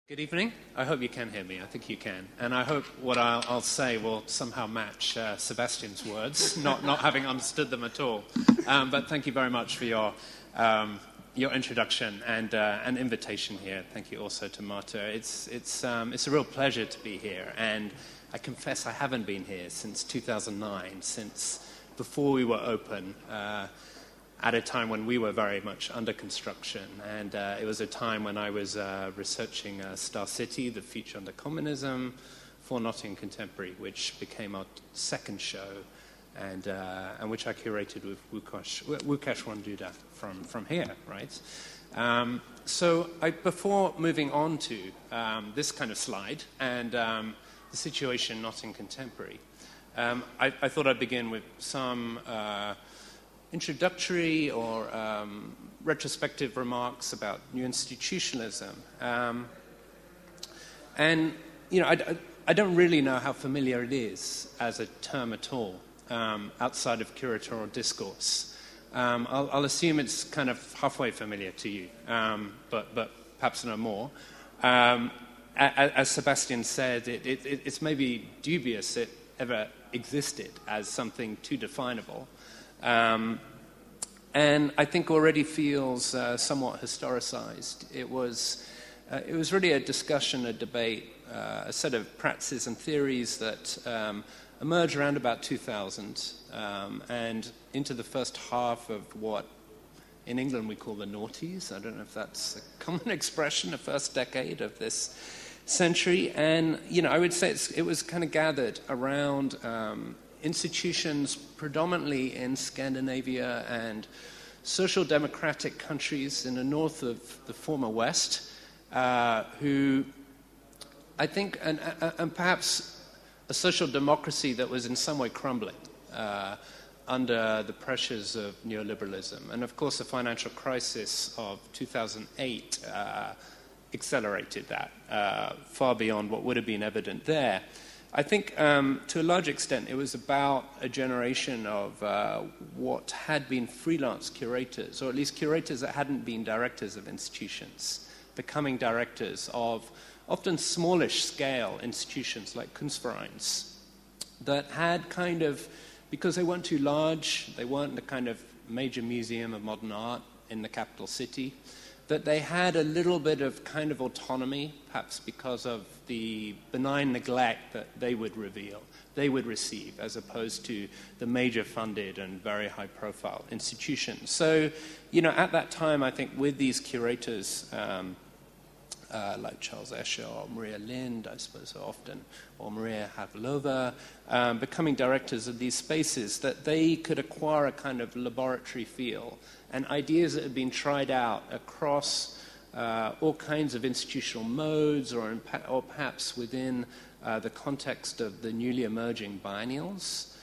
Good evening. I hope you can hear me. I think you can. And I hope what I'll say will somehow match Sebastian's words, not having understood them at all. But thank you very much for your introduction and invitation here. Thank you also to Marta. It's a real pleasure to be here. And I confess I haven't been here since 2009, since before we were open, at a time when we were very much under construction. And it was a time when I was researching Star City, The Future Under Communism, for Notting Contemporary, which became our second show, and which I curated with Łukasz Wanduda from here, right? So before moving on to this kind of slide and the situation Notting Contemporary, I thought I'd begin with some introductory or retrospective remarks about new institutionalism. And, you know, I don't really know how familiar it is as a term at all outside of curatorial discourse. I'll assume it's kind of halfway familiar to you, but perhaps no more. As Sebastian said, it's maybe dubious it ever existed as something too definable. And I think already feels somewhat historicized. It was really a discussion, a debate, a set of practices and theories that emerged around about 2000 and into the first half of what in England we call the noughties. I don't know if that's a common expression, the first decade of this century. And, you know, I would say it was kind of gathered around institutions predominantly in Scandinavia and social democratic countries in the north of the former West, who I think, and perhaps a social democracy that was in some way crumbling under the pressures of neoliberalism. And of course the financial crisis of 2008 accelerated that far beyond what would have been evident there. I think to a large extent it was about a generation of what had been freelance curators, or at least curators that hadn't been directors of institutions, becoming directors of often smallish scale institutions like Kunstvereins that had kind of, because they weren't too large, they weren't the kind of major museum of modern art in the capital city, that they had a little bit of kind of autonomy, perhaps because of the benign neglect that they would receive, as opposed to the major funded and very high profile institutions. So, you know, at that time, I think with these curators, like Charles Escher or Maria Lind, I suppose so often, or Maria Havlova, becoming directors of these spaces, that they could acquire a kind of laboratory feel and ideas that had been tried out across all kinds of institutional modes, or perhaps within the context of the newly emerging biennials.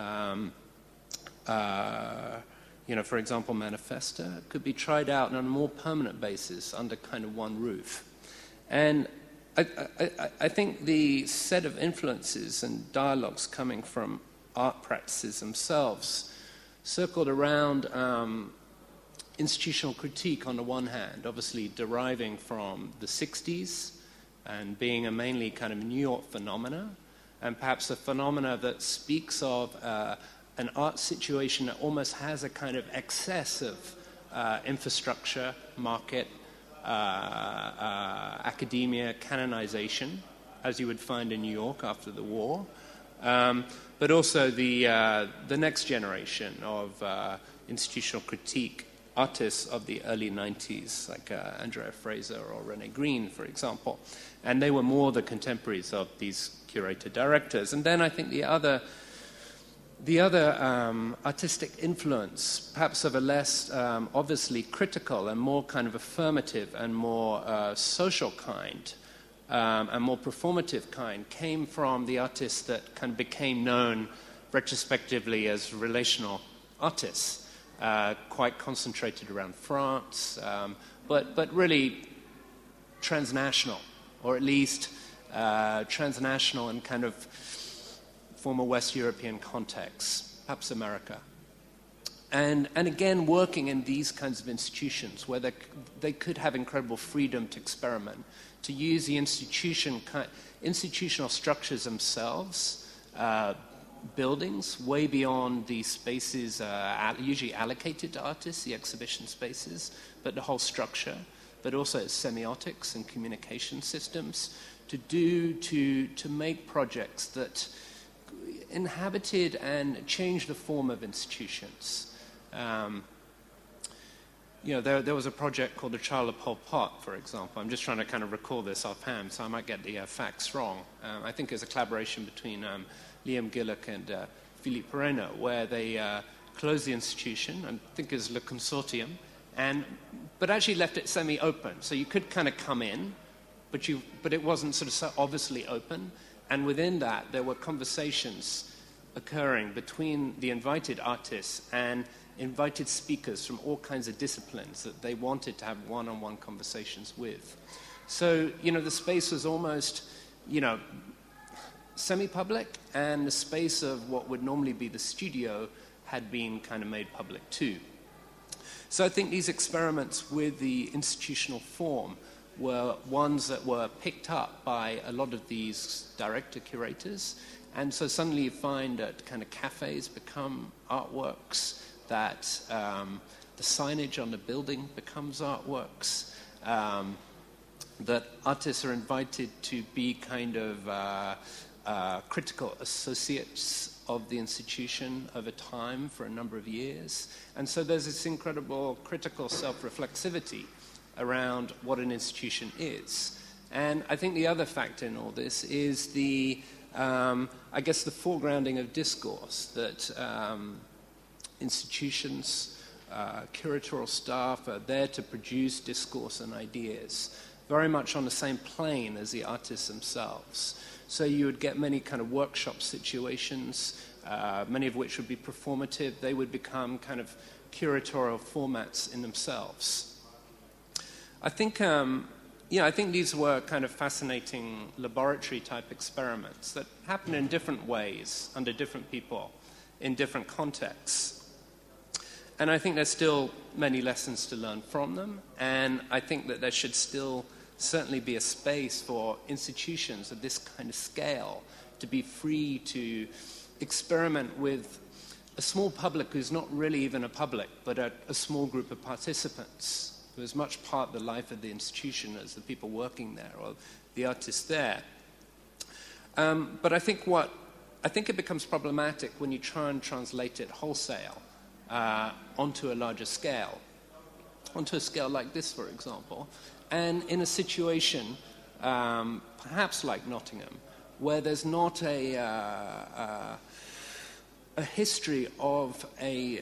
You know, for example, Manifesta could be tried out on a more permanent basis under kind of one roof. And I think the set of influences and dialogues coming from art practices themselves circled around institutional critique on the one hand, obviously deriving from the 60s and being a mainly kind of New York phenomena, and perhaps a phenomena that speaks of an art situation that almost has a kind of excess of infrastructure, market, academia, canonization, as you would find in New York after the war, but also the next generation of institutional critique artists of the early 90s, like Andrea Fraser or Rene Green, for example. And they were more the contemporaries of these curator directors. And then I think the other artistic influence, perhaps of a less obviously critical and more kind of affirmative and more social kind and more performative kind, came from the artists that kind of became known retrospectively as relational artists, quite concentrated around France, but really transnational, or at least transnational in kind of former West European contexts, perhaps America. And again, working in these kinds of institutions where they could have incredible freedom to experiment, to use the institutional structures themselves, buildings way beyond the spaces usually allocated to artists, the exhibition spaces, but the whole structure, but also semiotics and communication systems, to make projects that inhabited and changed the form of institutions. There was a project called The Child of Pol Pot, for example. I'm just trying to kind of recall this offhand, so I might get the facts wrong. I think it was a collaboration between Liam Gillick and Philippe Perreno, where they closed the institution, I think it was Le Consortium, but actually left it semi-open. So you could kind of come in, but it wasn't sort of so obviously open. And within that, there were conversations occurring between the invited artists and invited speakers from all kinds of disciplines that they wanted to have one-on-one conversations with. So, the space was almost, semi-public, and the space of what would normally be the studio had been kind of made public too. So I think these experiments with the institutional form were ones that were picked up by a lot of these director curators. And so suddenly you find that kind of cafes become artworks, that the signage on the building becomes artworks, that artists are invited to be kind of critical associates of the institution over time for a number of years. And so there's this incredible critical self-reflexivity around what an institution is. And I think the other factor in all this is the foregrounding of discourse, that institutions, curatorial staff are there to produce discourse and ideas, very much on the same plane as the artists themselves. So you would get many kind of workshop situations, many of which would be performative. They would become kind of curatorial formats in themselves. I think these were kind of fascinating laboratory-type experiments that happen in different ways, under different people, in different contexts. And I think there's still many lessons to learn from them, and I think that there should still certainly be a space for institutions of this kind of scale to be free to experiment with a small public who's not really even a public, but a small group of participants who is much part of the life of the institution as the people working there or the artists there. But I think it becomes problematic when you try and translate it wholesale onto a larger scale, onto a scale like this, for example, and in a situation perhaps like Nottingham, where there's not a history of a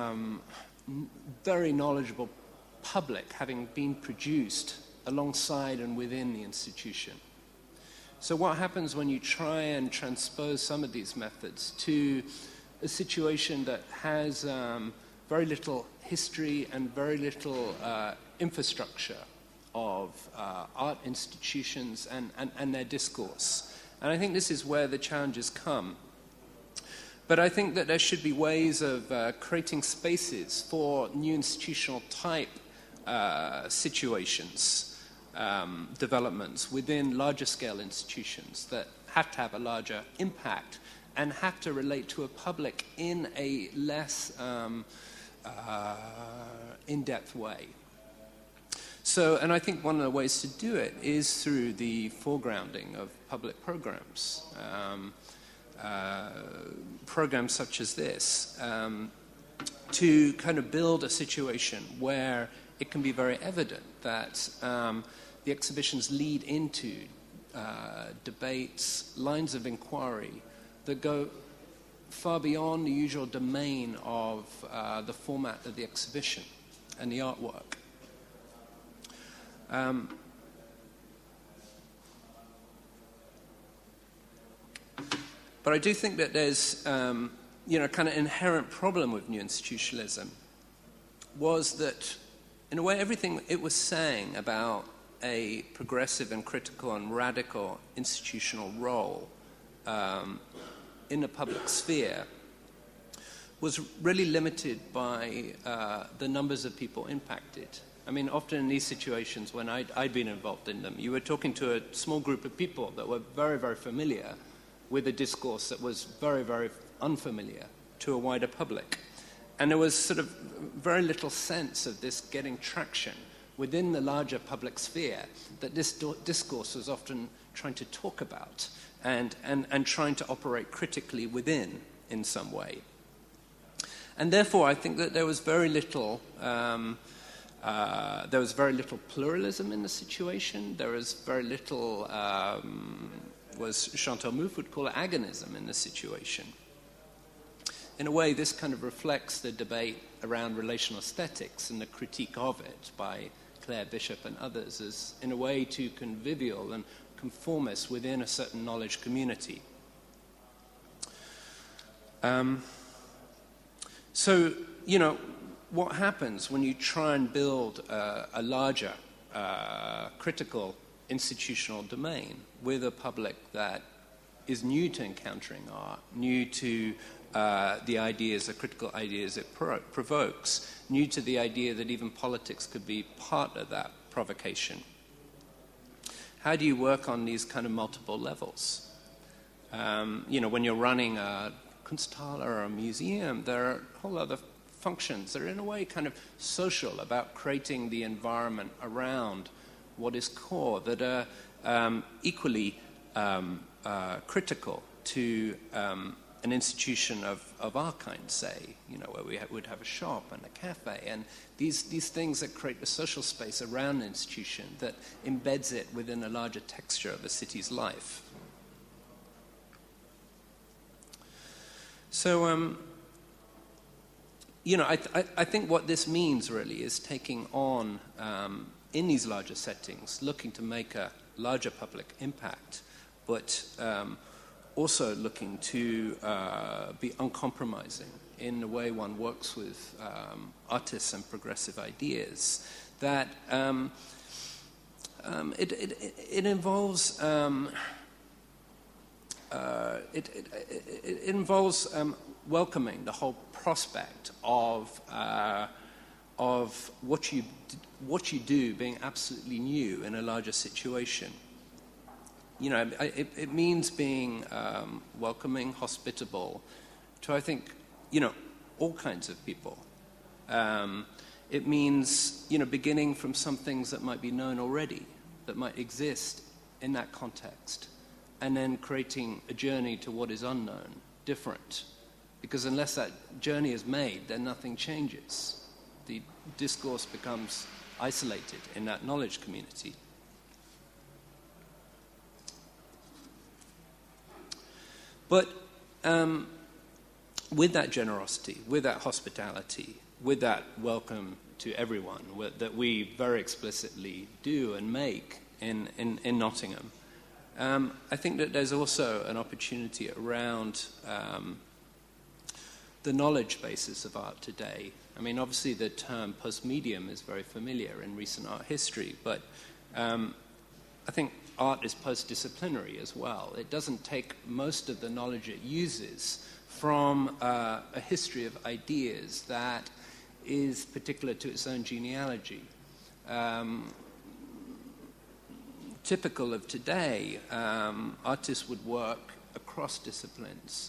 very knowledgeable public having been produced alongside and within the institution. So what happens when you try and transpose some of these methods to a situation that has very little history and very little infrastructure of art institutions and their discourse? And I think this is where the challenges come. But I think that there should be ways of creating spaces for new institutional type situations, developments within larger scale institutions that have to have a larger impact and have to relate to a public in a less in-depth way. So, and I think one of the ways to do it is through the foregrounding of public programs. Programs such as this, to kind of build a situation where it can be very evident that the exhibitions lead into debates, lines of inquiry that go far beyond the usual domain of the format of the exhibition and the artwork. But I do think that there's, kind of inherent problem with new institutionalism was that, in a way, everything it was saying about a progressive and critical and radical institutional role in the public sphere was really limited by the numbers of people impacted. I mean, often in these situations, when I'd been involved in them, you were talking to a small group of people that were very, very familiar with a discourse that was very, very unfamiliar to a wider public. And there was sort of very little sense of this getting traction within the larger public sphere that this discourse was often trying to talk about and trying to operate critically within in some way. And therefore, I think that there was very little pluralism in the situation. There was very little, was Chantal Mouffe would call it agonism in the situation. In a way, this kind of reflects the debate around relational aesthetics and the critique of it by Claire Bishop and others as, in a way, too convivial and conformist within a certain knowledge community. So, you know, what happens when you try and build a larger critical institutional domain with a public that is new to encountering art, new to the ideas, the critical ideas it provokes, new to the idea that even politics could be part of that provocation? How do you work on these kind of multiple levels? You know, when you're running a Kunsthalle or a museum, there are whole other functions that are in a way kind of social about creating the environment around what is core, that are equally critical to an institution of our kind, say, you know, where we would have a shop and a cafe, and these things that create a social space around an institution that embeds it within a larger texture of a city's life. So, you know, I think what this means really is taking on, in these larger settings, looking to make a larger public impact, but also looking to be uncompromising in the way one works with artists and progressive ideas. That it involves it involves welcoming the whole prospect of what you do being absolutely new in a larger situation. You know, it means being welcoming, hospitable to, I think, you know, all kinds of people. It means, you know, beginning from some things that might be known already, that might exist in that context, and then creating a journey to what is unknown, different. Because unless that journey is made, then nothing changes. The discourse becomes isolated in that knowledge community. But with that generosity, with that hospitality, with that welcome to everyone that we very explicitly do and make in Nottingham, I think that there's also an opportunity around the knowledge basis of art today. I mean, obviously the term post-medium is very familiar in recent art history, but I think art is post-disciplinary as well. It doesn't take most of the knowledge it uses from a history of ideas that is particular to its own genealogy. Typical of today, artists would work across disciplines,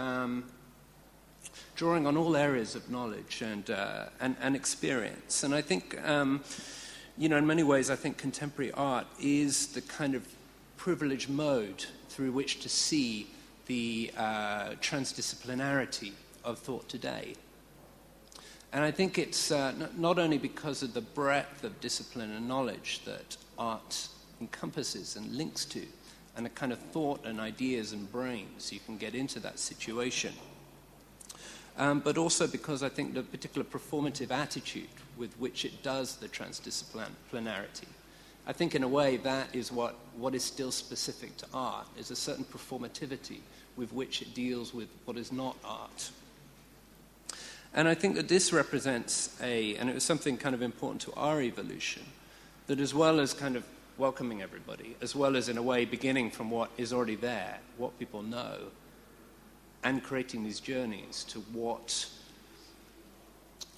drawing on all areas of knowledge and experience. And I think, you know, in many ways, I think contemporary art is the kind of privileged mode through which to see the transdisciplinarity of thought today. And I think it's not only because of the breadth of discipline and knowledge that art encompasses and links to, and the kind of thought and ideas and brains you can get into that situation, but also because I think the particular performative attitude with which it does the transdisciplinarity. I think in a way that is what is still specific to art, is a certain performativity with which it deals with what is not art. And I think that this represents and it was something kind of important to our evolution, that as well as kind of welcoming everybody, as well as in a way beginning from what is already there, what people know, and creating these journeys to what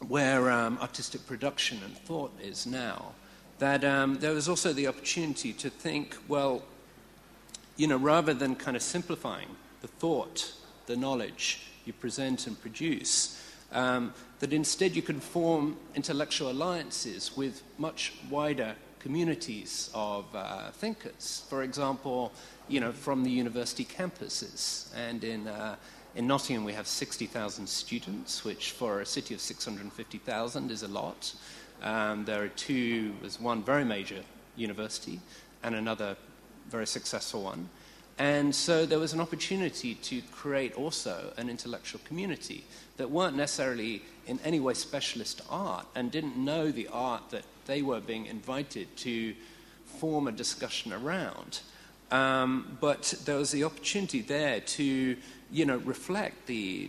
where artistic production and thought is now, that there was also the opportunity to think, well, rather than kind of simplifying the thought, the knowledge you present and produce, that instead you can form intellectual alliances with much wider communities of thinkers. For example, from the university campuses. And in Nottingham we have 60,000 students, which for a city of 650,000 is a lot. There's one very major university and another very successful one. And so there was an opportunity to create also an intellectual community that weren't necessarily in any way specialist art and didn't know the art that they were being invited to form a discussion around. But there was the opportunity there to, reflect the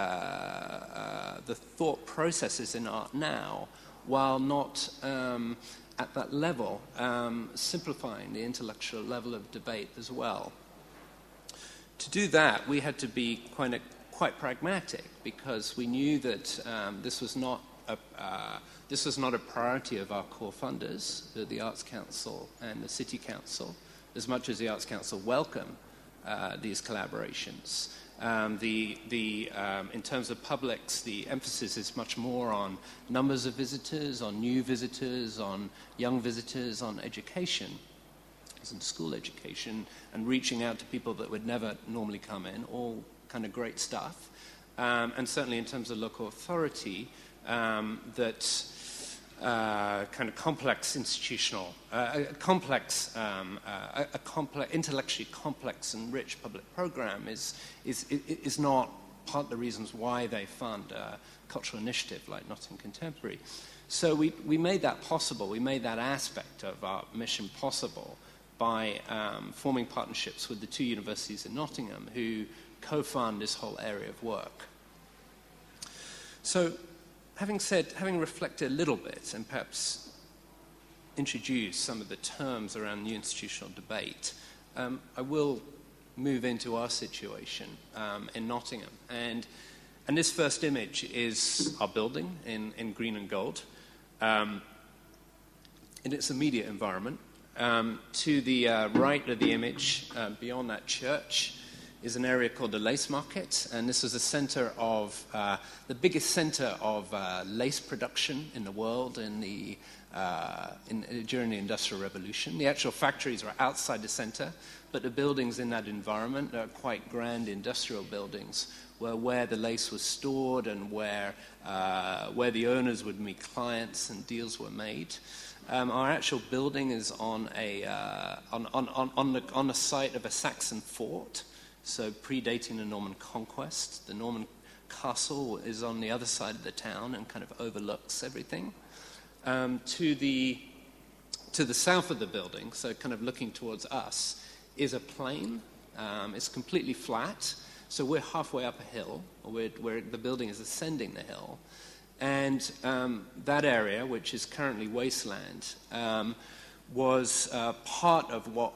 thought processes in art now, while not at that level simplifying the intellectual level of debate as well. To do that, we had to be quite pragmatic, because we knew that this was not a priority of our core funders, the Arts Council and the City Council, as much as the Arts Council welcome these collaborations. In terms of publics, the emphasis is much more on numbers of visitors, on new visitors, on young visitors, on education, as in school education, and reaching out to people that would never normally come in, all kind of great stuff. And certainly in terms of local authority, that kind of complex institutional, intellectually complex and rich public program is not part of the reasons why they fund a cultural initiative like Nottingham Contemporary. So we made that possible. We made that aspect of our mission possible by forming partnerships with the two universities in Nottingham who co-fund this whole area of work. So, having reflected a little bit and perhaps introduced some of the terms around the institutional debate, I will move into our situation in Nottingham. And this first image is our building in green and gold in its immediate environment. To the right of the image, beyond that church, is an area called the Lace Market, and this was a center of the biggest center of lace production in the world during the Industrial Revolution. The actual factories were outside the center, but the buildings in that environment are quite grand industrial buildings, where the lace was stored and where the owners would meet clients and deals were made. Our actual building is on the site of a Saxon fort, so predating the Norman conquest. The Norman castle is on the other side of the town and kind of overlooks everything. To the south of the building, so kind of looking towards us, is a plain. It's completely flat, so we're halfway up a hill, where the building is ascending the hill. And that area, which is currently wasteland, was part of what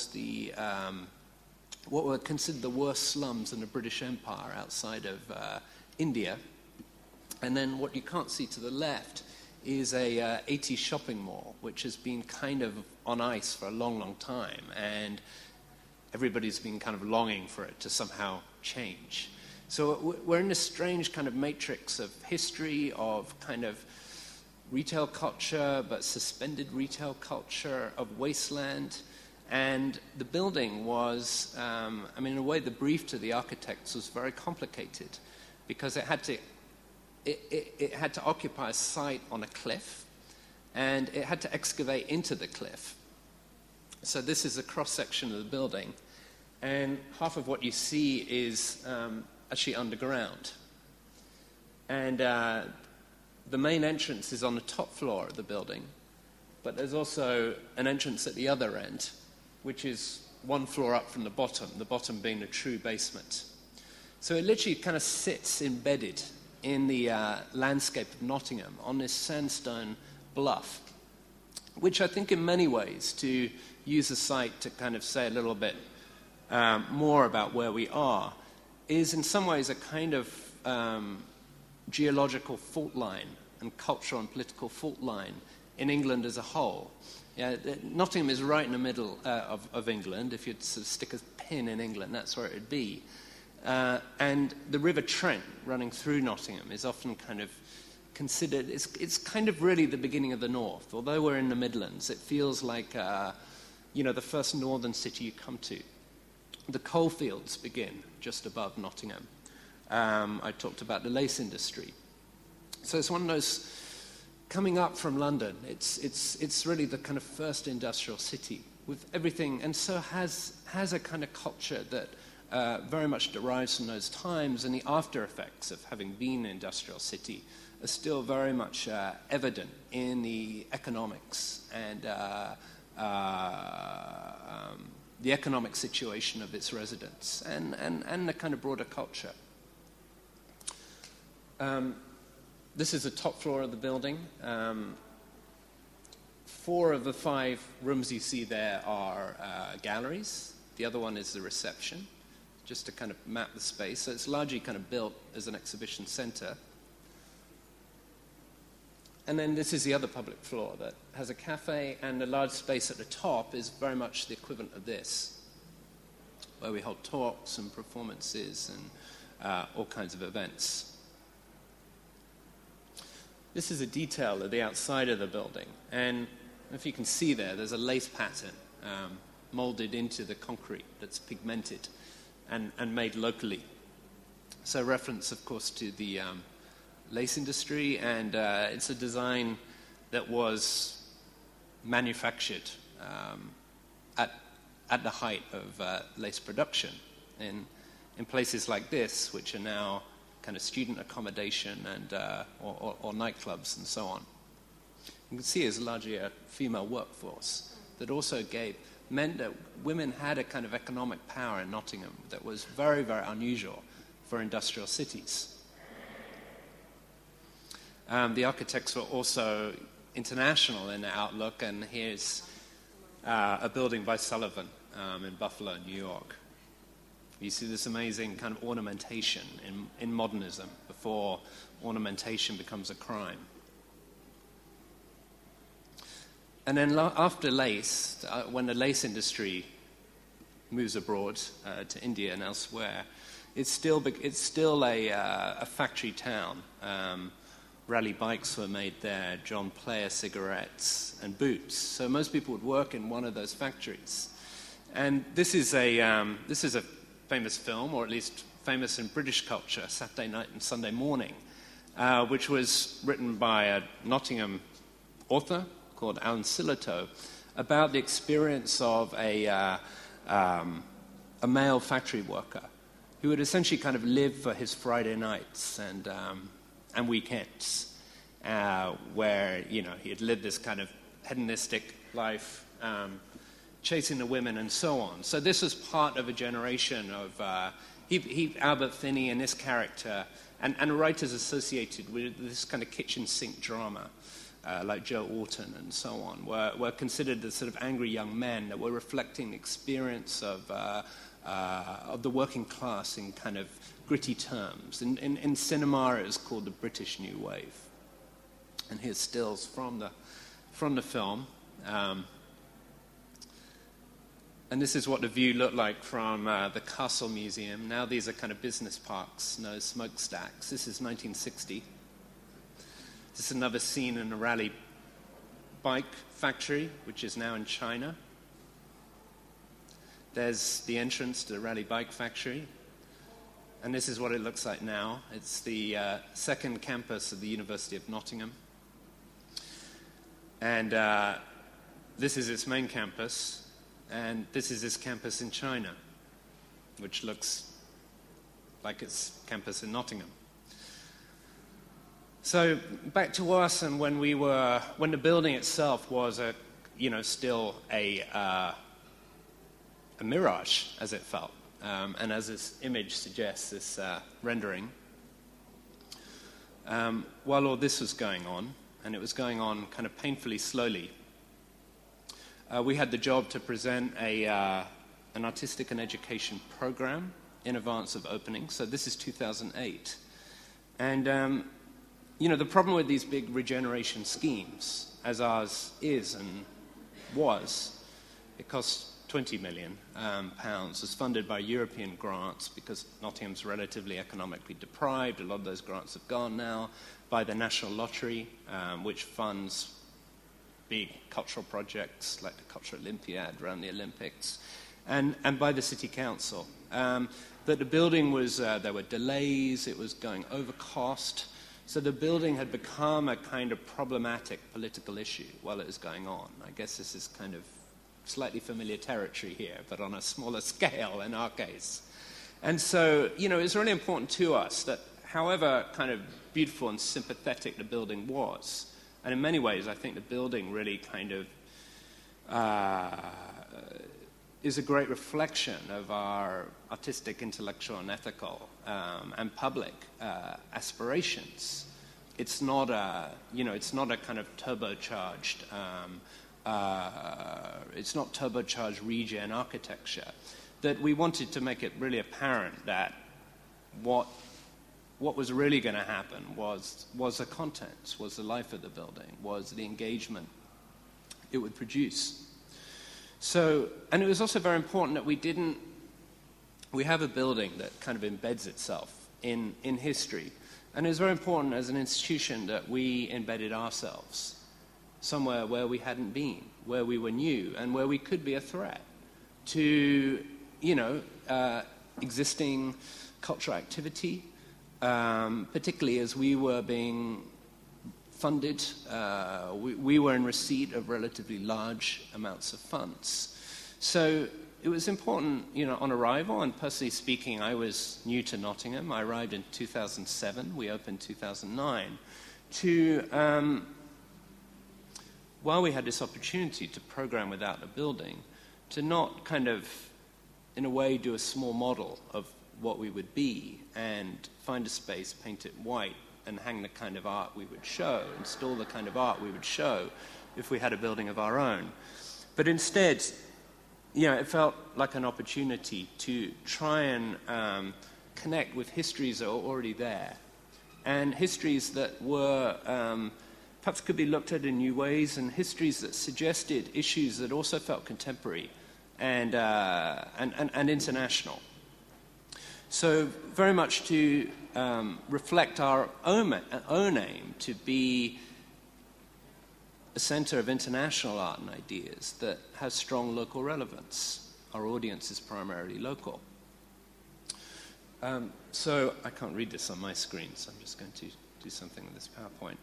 were considered the worst slums in the British Empire outside of India. And then what you can't see to the left is a 80s shopping mall, which has been kind of on ice for a long, long time. And everybody's been kind of longing for it to somehow change. So we're in this strange kind of matrix of history, of kind of retail culture, but suspended retail culture, of wasteland. And the building was, in a way, the brief to the architects was very complicated, because it had to occupy a site on a cliff, and it had to excavate into the cliff. So this is a cross-section of the building, and half of what you see is actually underground. And the main entrance is on the top floor of the building, but there's also an entrance at the other end, which is one floor up from the bottom being the true basement. So it literally kind of sits embedded in the landscape of Nottingham on this sandstone bluff, which I think in many ways, to use the site to kind of say a little bit more about where we are, is in some ways a kind of geological fault line and cultural and political fault line in England as a whole. Yeah, Nottingham is right in the middle of England. If you'd sort of stick a pin in England, that's where it would be. And the River Trent running through Nottingham is often kind of considered, it's kind of really the beginning of the north. Although we're in the Midlands, it feels like, the first northern city you come to. The coalfields begin just above Nottingham. I talked about the lace industry. So it's one of those, coming up from London, it's really the kind of first industrial city with everything, and so has a kind of culture that very much derives from those times, and the after effects of having been an industrial city are still very much evident in the economics and the economic situation of its residents and the kind of broader culture. This is the top floor of the building. 4 of the 5 rooms you see there are galleries. The other one is the reception, just to kind of map the space. So it's largely kind of built as an exhibition center. And then this is the other public floor that has a cafe, and the large space at the top is very much the equivalent of this, where we hold talks and performances and all kinds of events. This is a detail of the outside of the building, and if you can see there's a lace pattern molded into the concrete that's pigmented and made locally. So reference, of course, to the lace industry, and it's a design that was manufactured at the height of lace production in places like this, which are now kind of student accommodation and or nightclubs and so on. You can see it's largely a female workforce that also meant that women had a kind of economic power in Nottingham that was very, very unusual for industrial cities. The architects were also international in their outlook, and here's a building by Sullivan in Buffalo, New York. You see this amazing kind of ornamentation in modernism before ornamentation becomes a crime. And then after lace, when the lace industry moves abroad to India and elsewhere, it's still a factory town. Raleigh bikes were made there, John Player cigarettes and boots. So most people would work in one of those factories. And this is a famous film, or at least famous in British culture, Saturday Night and Sunday Morning, which was written by a Nottingham author called Alan Sillitoe, about the experience of a male factory worker who would essentially kind of live for his Friday nights and weekends, where he had lived this kind of hedonistic life, chasing the women and so on. So this was part of a generation of Albert Finney and this character, and writers associated with this kind of kitchen sink drama, like Joe Orton and so on, were considered the sort of angry young men that were reflecting the experience of the working class in kind of gritty terms. In cinema, it was called the British New Wave. And here's stills from the film. And this is what the view looked like from the Castle Museum. Now these are kind of business parks, no smokestacks. This is 1960. This is another scene in the Raleigh bike factory, which is now in China. There's the entrance to the Raleigh bike factory. And this is what it looks like now. It's the second campus of the University of Nottingham. And this is its main campus. And this is its campus in China, which looks like its campus in Nottingham. So back to us, and when the building itself was still a mirage, as it felt, and as this image suggests, this rendering. While all this was going on, and it was going on kind of painfully slowly, we had the job to present an artistic and education program in advance of opening. So this is 2008. And the problem with these big regeneration schemes, as ours is and was, it costs £20 million, was funded by European grants because Nottingham's relatively economically deprived. A lot of those grants have gone now, by the National Lottery, which funds big cultural projects like the Cultural Olympiad around the Olympics, and by the City Council. But the building was, there were delays, it was going over cost, so the building had become a kind of problematic political issue while it was going on. I guess this is kind of slightly familiar territory here, but on a smaller scale in our case. And so, it's really important to us that however kind of beautiful and sympathetic the building was, and in many ways I think the building really kind of is a great reflection of our artistic, intellectual, and ethical and public aspirations. It's not a, it's not a kind of turbocharged, it's not turbocharged regen architecture. That we wanted to make it really apparent that what was really going to happen was the contents, was the life of the building, was the engagement it would produce. So, and it was also very important that we have a building that kind of embeds itself in history. And it was very important as an institution that we embedded ourselves somewhere where we hadn't been, where we were new, and where we could be a threat to, existing cultural activity, particularly as we were being funded. We were in receipt of relatively large amounts of funds. So it was important, on arrival, and personally speaking, I was new to Nottingham. I arrived in 2007. We opened 2009. While we had this opportunity to program without a building, to not kind of, in a way, do a small model of what we would be and find a space, paint it white, and hang the kind of art we would show, install the kind of art we would show if we had a building of our own. But instead, it felt like an opportunity to try and connect with histories that are already there, and histories that were perhaps could be looked at in new ways, and histories that suggested issues that also felt contemporary and international. So very much to reflect our own aim to be a center of international art and ideas that has strong local relevance. Our audience is primarily local. So I can't read this on my screen, so I'm just going to do something with this PowerPoint.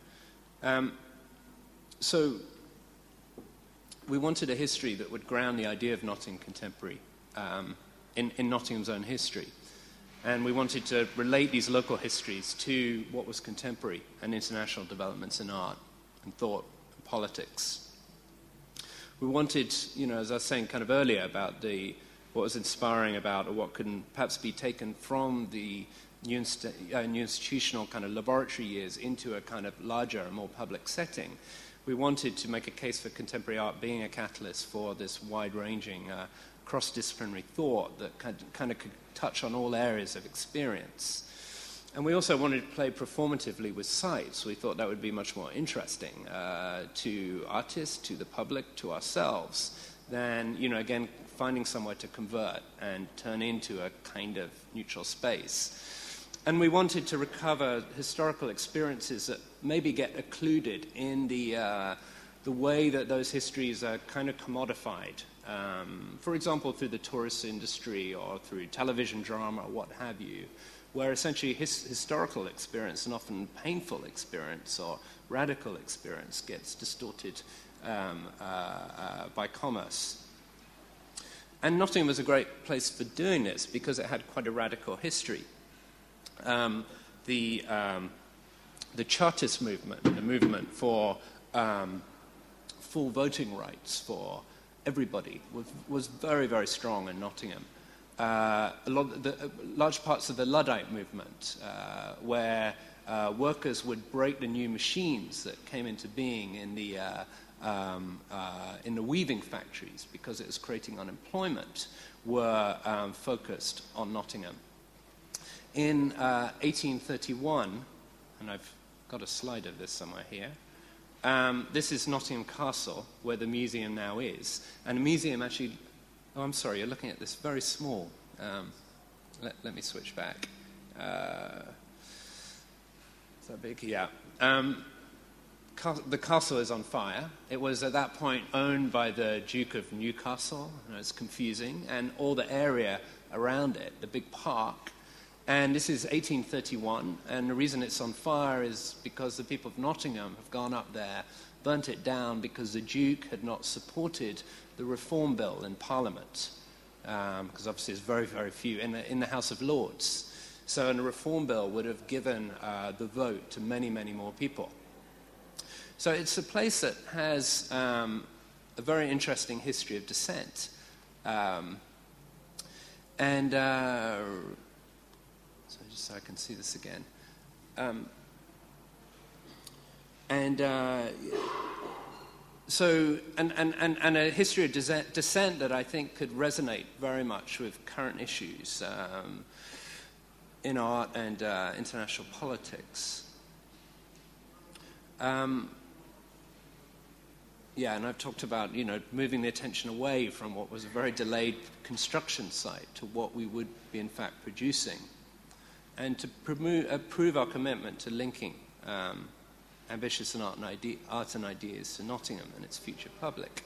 So we wanted a history that would ground the idea of Nottingham contemporary in Nottingham's own history. And we wanted to relate these local histories to what was contemporary and international developments in art and thought and politics. We wanted, as I was saying kind of earlier about what was inspiring about, or what can perhaps be taken from the new institutional kind of laboratory years into a kind of larger and more public setting. We wanted to make a case for contemporary art being a catalyst for this wide-ranging cross-disciplinary thought that kind of could touch on all areas of experience. And we also wanted to play performatively with sites. We thought that would be much more interesting to artists, to the public, to ourselves, than, again, finding somewhere to convert and turn into a kind of neutral space. And we wanted to recover historical experiences that maybe get occluded in the way that those histories are kind of commodified. For example, through the tourist industry or through television drama or what have you, where essentially historical experience, and often painful experience or radical experience, gets distorted by commerce. And Nottingham was a great place for doing this because it had quite a radical history. The Chartist movement, the movement for full voting rights for everybody, was very, very strong in Nottingham. Large parts of the Luddite movement, where workers would break the new machines that came into being in the weaving factories because it was creating unemployment, were focused on Nottingham. In 1831, and I've got a slide of this somewhere here. This is Nottingham Castle, where the museum now is. And the museum actually... Oh, I'm sorry, you're looking at this very small. Let me switch back. Is that big? Yeah. The castle is on fire. It was at that point owned by the Duke of Newcastle. It's confusing. And all the area around it, the big park. And this is 1831. And the reason it's on fire is because the people of Nottingham have gone up there, burnt it down because the Duke had not supported the Reform Bill in Parliament. Because obviously there's very, very few in the House of Lords. So a Reform Bill would have given the vote to many, many more people. So it's a place that has a very interesting history of dissent. So just so I can see this again. So a history of dissent that I think could resonate very much with current issues in art and international politics. Yeah, and I've talked about, moving the attention away from what was a very delayed construction site to what we would be in fact producing, and to prove our commitment to linking ambitious and art and ideas to Nottingham and its future public.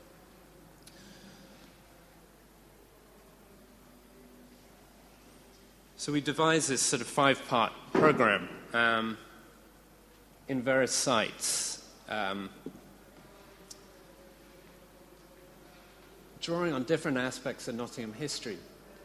So we devised this sort of 5-part program in various sites, drawing on different aspects of Nottingham history.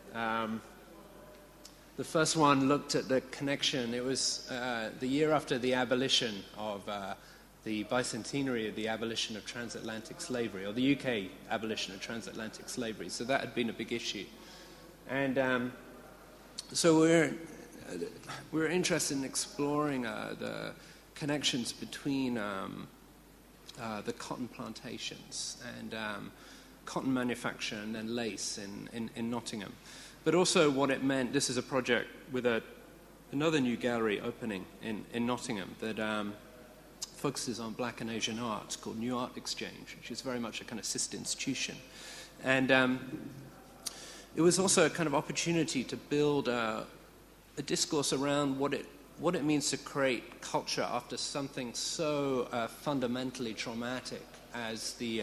The first one looked at the connection. It was the year after the abolition of the bicentenary of the abolition of transatlantic slavery, or the UK abolition of transatlantic slavery. So that had been a big issue. And so we're interested in exploring the connections between the cotton plantations and cotton manufacture and then lace in Nottingham. But also what it meant. This is a project with another new gallery opening in Nottingham that focuses on black and Asian art, called New Art Exchange, which is very much a kind of sister institution. And it was also a kind of opportunity to build a discourse around what it means to create culture after something so fundamentally traumatic as the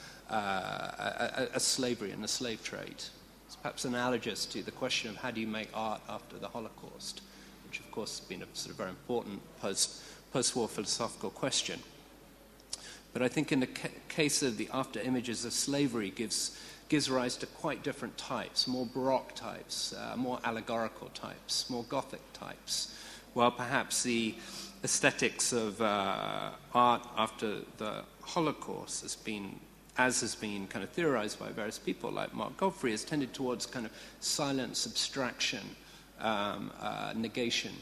slavery and the slave trade. It's perhaps analogous to the question of how do you make art after the Holocaust, which of course has been a sort of very important post-war philosophical question. But I think in the case of the after images of slavery gives rise to quite different types, more Baroque types, more allegorical types, more Gothic types, while perhaps the aesthetics of art after the Holocaust has been kind of theorized by various people like Mark Godfrey, has tended towards kind of silence, abstraction, negation.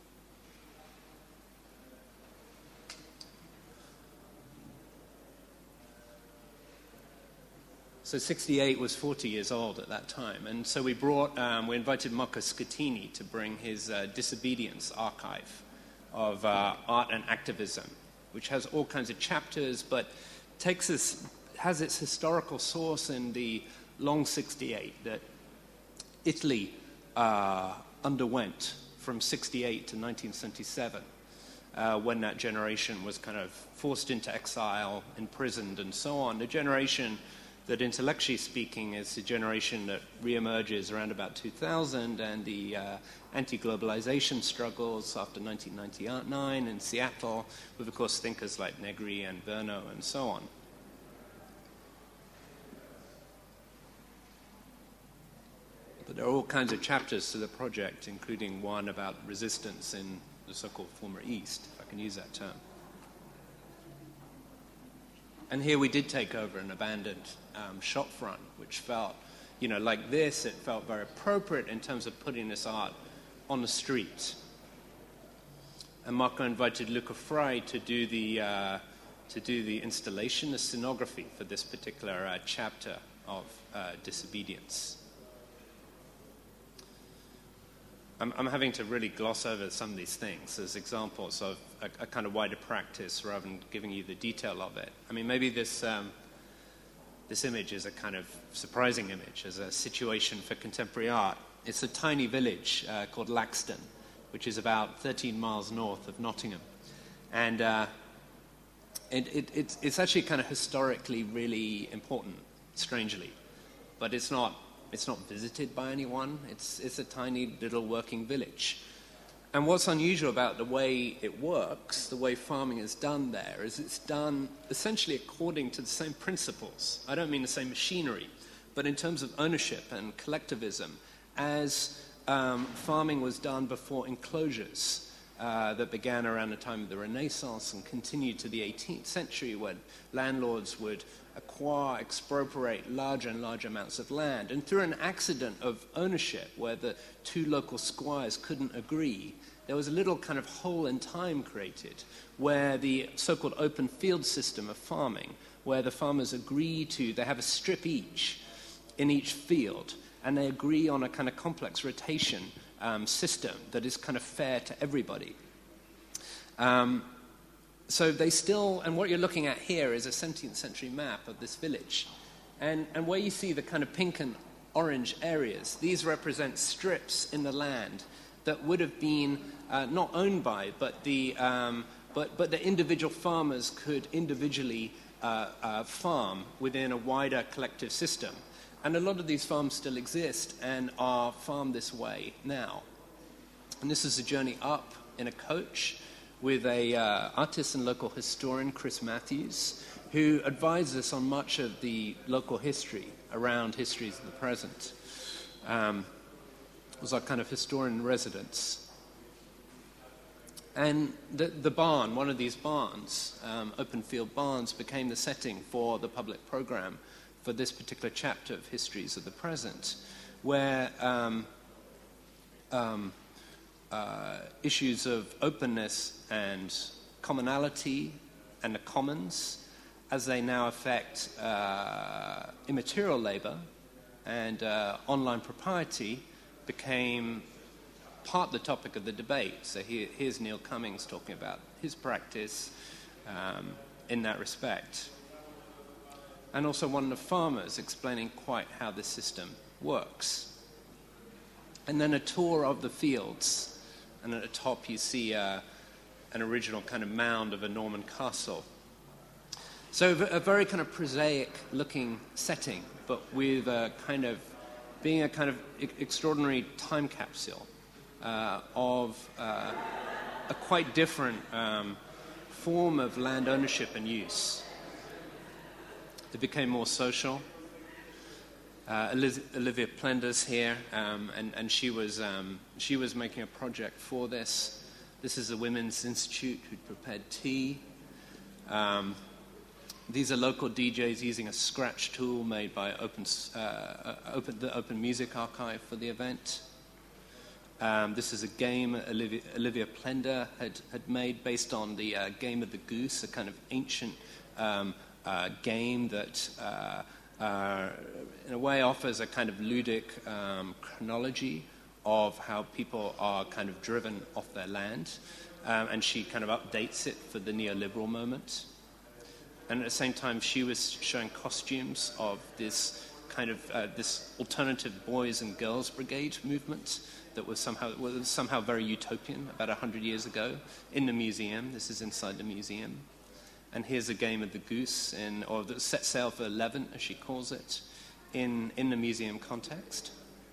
So 68 was 40 years old at that time, and so we invited Marco Schettini to bring his Disobedience archive of art and activism, which has all kinds of chapters, but has its historical source in the long 68 that Italy underwent from 68 to 1977, when that generation was kind of forced into exile, imprisoned, and so on. The generation that, intellectually speaking, is the generation that reemerges around about 2000, and the anti-globalization struggles after 1999 in Seattle, with, of course, thinkers like Negri and Verno and so on. But there are all kinds of chapters to the project, including one about resistance in the so-called former East, if I can use that term. And here we did take over an abandoned shop front, which felt, like this. It felt very appropriate in terms of putting this art on the street. And Marco invited Luca Frey to do the installation, the scenography for this particular chapter of Disobedience. I'm having to really gloss over some of these things as examples of a kind of wider practice rather than giving you the detail of it. I mean, maybe this image is a kind of surprising image as a situation for contemporary art. It's a tiny village called Laxton, which is about 13 miles north of Nottingham. And it's actually kind of historically really important, strangely. But it's not visited by anyone. It's a tiny little working village. And what's unusual about the way it works, the way farming is done there, is it's done essentially according to the same principles. I don't mean the same machinery, but in terms of ownership and collectivism, as farming was done before enclosures that began around the time of the Renaissance and continued to the 18th century, when landlords would acquire, expropriate larger and larger amounts of land. And through an accident of ownership, where the two local squires couldn't agree, there was a little kind of hole in time created, where the so-called open field system of farming, where the farmers agree to, they have a strip each in each field, and they agree on a kind of complex rotation system that is kind of fair to everybody. So they still, and what you're looking at here is a 17th century map of this village. And where you see the kind of pink and orange areas, these represent strips in the land that would have been not owned by, but the individual farmers could individually farm within a wider collective system. And a lot of these farms still exist and are farmed this way now. And this is a journey up in a coach with a artist and local historian, Chris Matthews, who advised us on much of the local history around histories of the present. Was our kind of historian in residence. And the barn, one of these barns, open field barns, became the setting for the public program for this particular chapter of Histories of the Present, where issues of openness and commonality and the commons, as they now affect immaterial labor and online propriety, became part of the topic of the debate. So here's Neil Cummings talking about his practice in that respect. And also one of the farmers explaining quite how the system works. And then a tour of the fields. And at the top you see an original kind of mound of a Norman castle. So a very kind of prosaic looking setting, but with a kind of being a kind of extraordinary time capsule of a quite different form of land ownership and use. It became more social. Olivia Plender's here, and she was making a project for this. This is the Women's Institute who prepared tea. These are local DJs using a scratch tool made by the Open Music Archive for the event. This is a game Olivia Plender had made based on the Game of the Goose, a kind of ancient game that in a way offers a kind of ludic chronology of how people are kind of driven off their land, and she kind of updates it for the neoliberal moment. And at the same time, she was showing costumes of this kind of this alternative boys and girls brigade movement that was somehow very utopian about 100 years ago in the museum. This is inside the museum. And here's a game of the goose, or the set sail for Levant, as she calls it, in the museum context.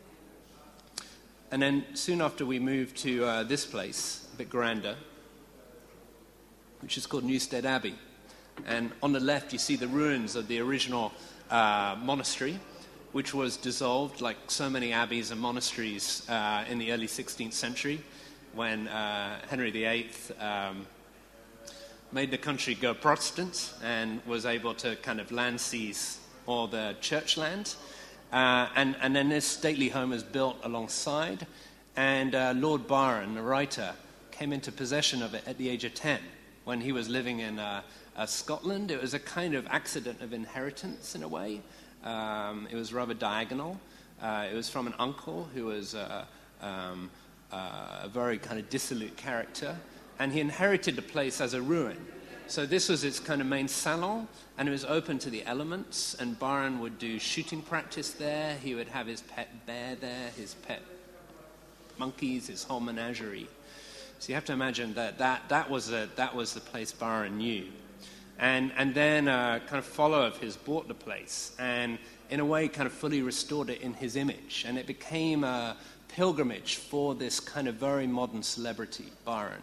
And then soon after we moved to this place, a bit grander, which is called Newstead Abbey. And on the left you see the ruins of the original monastery, which was dissolved, like so many abbeys and monasteries in the early 16th century, when Henry VIII made the country go Protestant and was able to kind of land seize all the church land. And then this stately home is built alongside, and Lord Byron, the writer, came into possession of it at the age of 10 when he was living in Scotland. It was a kind of accident of inheritance in a way. It was rather diagonal. It was from an uncle who was a very kind of dissolute character, and he inherited the place as a ruin. So this was its kind of main salon, and it was open to the elements, and Byron would do shooting practice there. He would have his pet bear there, his pet monkeys, his whole menagerie. So you have to imagine that was the place Byron knew. And then a kind of follower of his bought the place and in a way kind of fully restored it in his image. And it became a pilgrimage for this kind of very modern celebrity, Byron.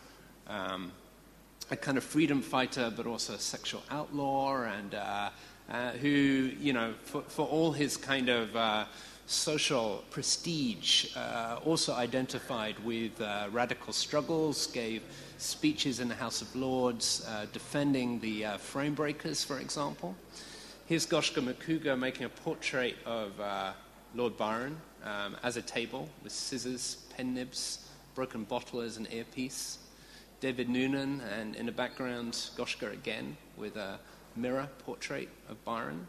A kind of freedom fighter, but also a sexual outlaw, and who, you know, for all his kind of social prestige, also identified with radical struggles, gave speeches in the House of Lords, defending the frame breakers, for example. Here's Goshka Makuga making a portrait of Lord Byron as a table with scissors, pen nibs, broken bottle as an earpiece. David Noonan, and in the background, Goshka again with a mirror portrait of Byron.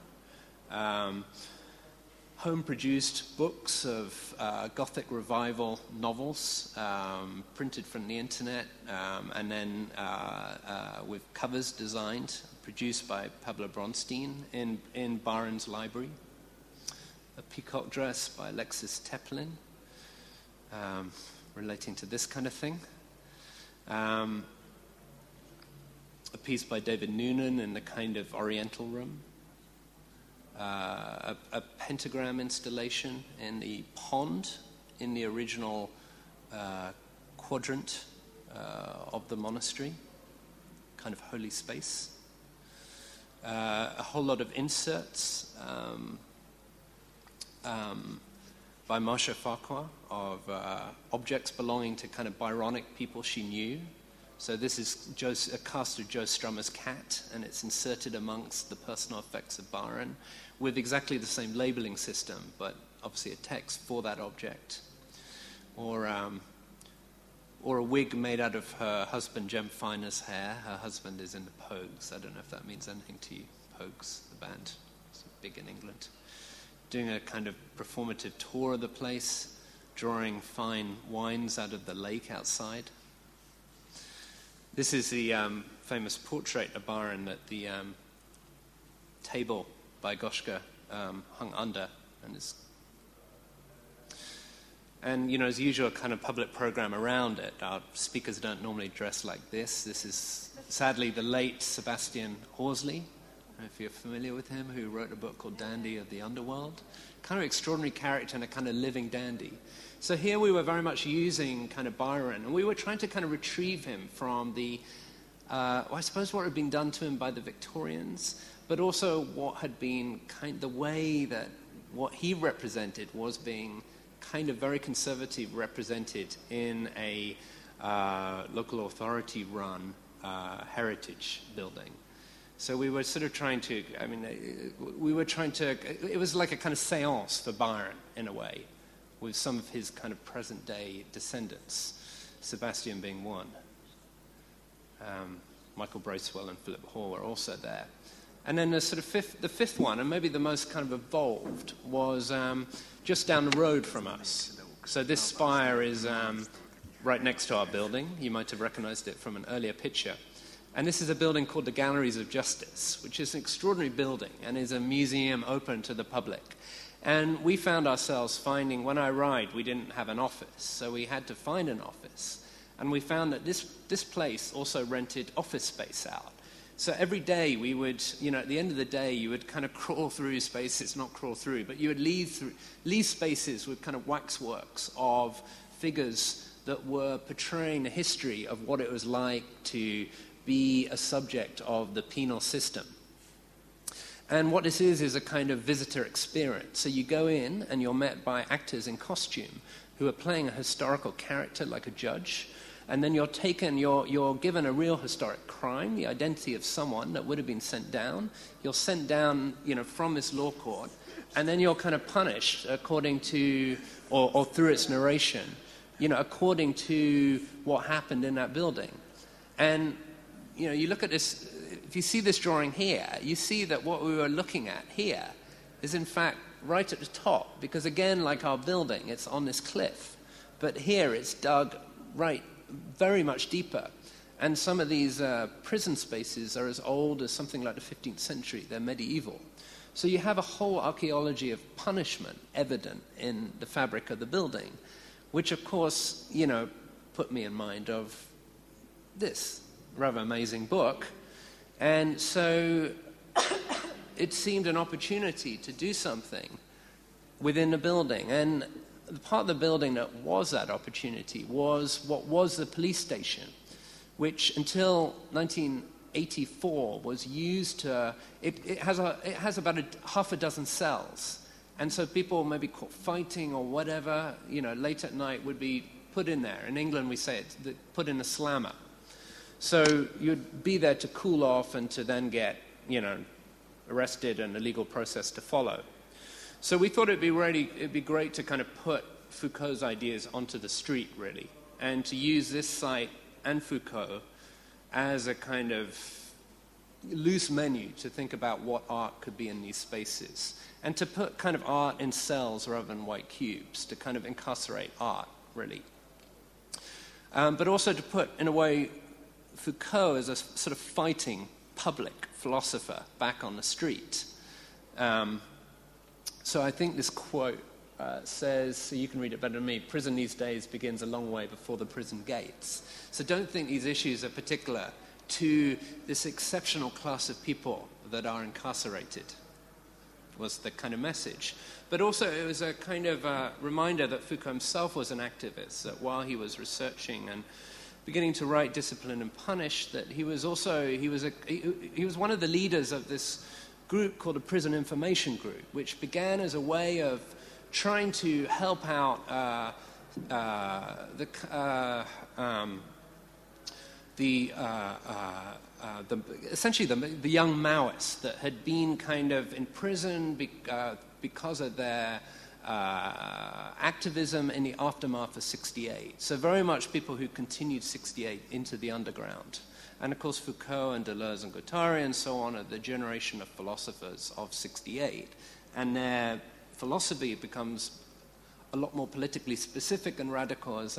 Home-produced books of Gothic revival novels, printed from the internet, and then with covers designed, produced by Pablo Bronstein in Byron's library. A peacock dress by Alexis Teplin, relating to this kind of thing. A piece by David Noonan in the kind of Oriental room. A pentagram installation in the pond in the original quadrant of the monastery, kind of holy space. A whole lot of inserts by Marcia Farquhar of objects belonging to kind of Byronic people she knew. So this is a cast of Joe Strummer's cat, and it's inserted amongst the personal effects of Byron with exactly the same labeling system, but obviously a text for that object. Or a wig made out of her husband, Jem Finer's hair. Her husband is in the Pogues. I don't know if that means anything to you. Pogues, the band. It's big in England. Doing a kind of performative tour of the place, drawing fine wines out of the lake outside. This is the famous portrait of Byron that the table by Goshka hung under. And, you know, as usual, kind of public program around it. Our speakers don't normally dress like this. This is, sadly, the late Sebastian Horsley. I don't know if you're familiar with him, who wrote a book called Dandy of the Underworld. Kind of extraordinary character and a kind of living dandy. So here we were very much using kind of Byron, and we were trying to kind of retrieve him from the, I suppose what had been done to him by the Victorians, but also what had been the way that what he represented was being kind of very conservative represented in a local authority-run heritage building. So we were sort of trying to, it was like a kind of seance for Byron, in a way, with some of his kind of present-day descendants, Sebastian being one. Michael Bracewell and Philip Hall were also there. And then the fifth one, and maybe the most kind of evolved, was just down the road from us. So this spire is right next to our building. You might have recognized it from an earlier picture. And this is a building called the Galleries of Justice, which is an extraordinary building and is a museum open to the public. And we found ourselves finding, when I arrived, we didn't have an office, so we had to find an office. And we found that this place also rented office space out. So every day we would, at the end of the day, you would kind of crawl through spaces, not crawl through, but you would leave spaces with kind of waxworks of figures that were portraying the history of what it was like to be a subject of the penal system. And what this is a kind of visitor experience. So you go in and you're met by actors in costume who are playing a historical character like a judge. And then you're given a real historic crime, the identity of someone that would have been sent down. You're sent down, from this law court, and then you're kind of punished according to, or through its narration, according to what happened in that building. And, you look at this, if you see this drawing here, you see that what we were looking at here is in fact right at the top, because again, like our building, it's on this cliff. But here it's dug right very much deeper. And some of these prison spaces are as old as something like the 15th century. They're medieval. So you have a whole archaeology of punishment evident in the fabric of the building, which, of course, put me in mind of this rather amazing book. And so it seemed an opportunity to do something within the building. And the part of the building that was that opportunity was what was the police station, which until 1984 was used to, it has about half a dozen cells. And so people maybe caught fighting or whatever, late at night would be put in there. In England we say it's put in a slammer. So you'd be there to cool off and to then get, arrested and a legal process to follow. So we thought it'd be great to kind of put Foucault's ideas onto the street, really, and to use this site and Foucault as a kind of loose menu to think about what art could be in these spaces, and to put kind of art in cells rather than white cubes, to kind of incarcerate art, really. But also to put, in a way, Foucault as a sort of fighting public philosopher back on the street. So I think this quote says, so you can read it better than me, "Prison these days begins a long way before the prison gates." So don't think these issues are particular to this exceptional class of people that are incarcerated, was the kind of message. But also it was a kind of reminder that Foucault himself was an activist, that while he was researching and beginning to write Discipline and Punish, that he was one of the leaders of this group called the Prison Information Group, which began as a way of trying to help out essentially the young Maoists that had been kind of in prison because of their activism in the aftermath of 68. So very much people who continued 68 into the underground. And of course Foucault and Deleuze and Guattari and so on are the generation of philosophers of 68. And their philosophy becomes a lot more politically specific and radical as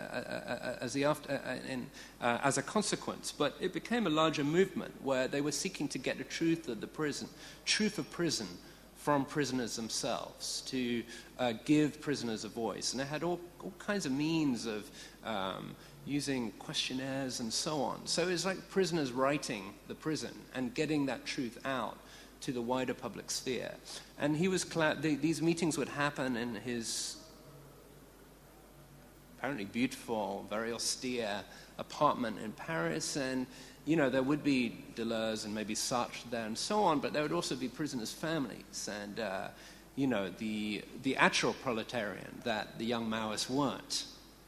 a consequence. But it became a larger movement where they were seeking to get the truth of prison from prisoners themselves, to give prisoners a voice. And they had all kinds of means of using questionnaires and so on. So it's like prisoners writing the prison and getting that truth out to the wider public sphere. And he was these meetings would happen in his apparently beautiful, very austere apartment in Paris, and there would be Deleuze and maybe Sartre there and so on, but there would also be prisoners' families and the actual proletarian that the young Maoists weren't.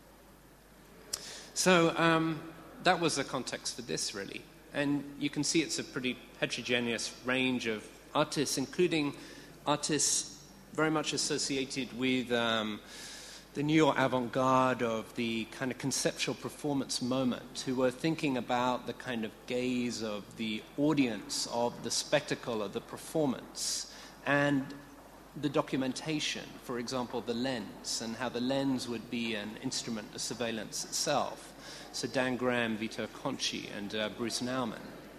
So that was the context for this, really. And you can see it's a pretty heterogeneous range of artists, including artists very much associated with the New York avant-garde of the kind of conceptual performance moment, who were thinking about the kind of gaze of the audience, of the spectacle of the performance, and the documentation, for example, the lens, and how the lens would be an instrument of surveillance itself. So Dan Graham, Vito Conci, and Bruce Nauman.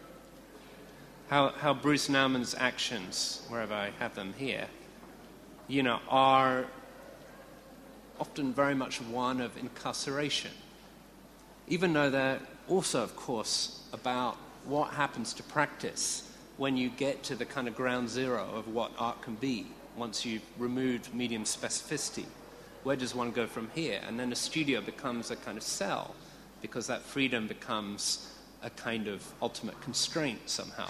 How Bruce Nauman's actions, wherever I have them here, are often very much one of incarceration, even though they're also, of course, about what happens to practice when you get to the kind of ground zero of what art can be once you've removed medium specificity. Where does one go from here? And then a studio becomes a kind of cell, because that freedom becomes a kind of ultimate constraint somehow.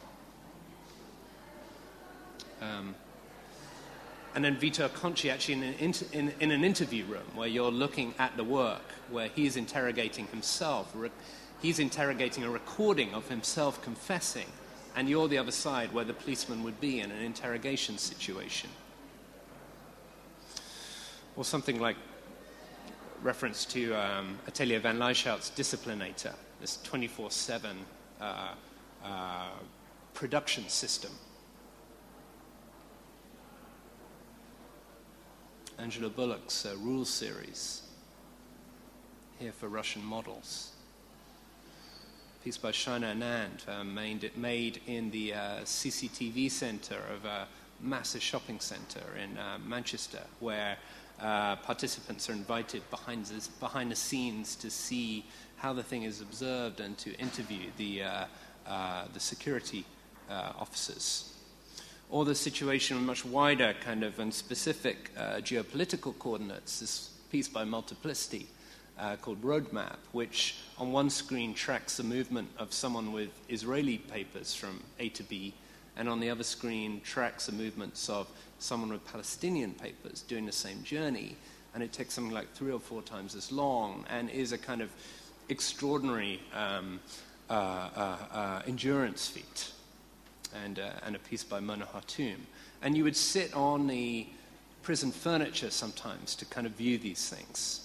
And then Vito Conci, actually in an interview room where you're looking at the work, where he's interrogating himself, he's interrogating a recording of himself confessing, and you're the other side where the policeman would be in an interrogation situation. Or something like reference to Atelier van Leishout's Disciplinator, this 24/7 production system. Angela Bullock's Rules series. here for Russian models. Piece by Shaina Anand, made in the CCTV center of a massive shopping center in Manchester, where participants are invited behind the scenes to see how the thing is observed and to interview the security officers. Or the situation with much wider kind of and specific geopolitical coordinates, this piece by Multiplicity called Roadmap, which on one screen tracks the movement of someone with Israeli papers from A to B, and on the other screen tracks the movements of someone with Palestinian papers doing the same journey, and it takes something like 3 or 4 times as long, and is a kind of extraordinary endurance feat, and a piece by Mona Hatoum. And you would sit on the prison furniture sometimes to kind of view these things.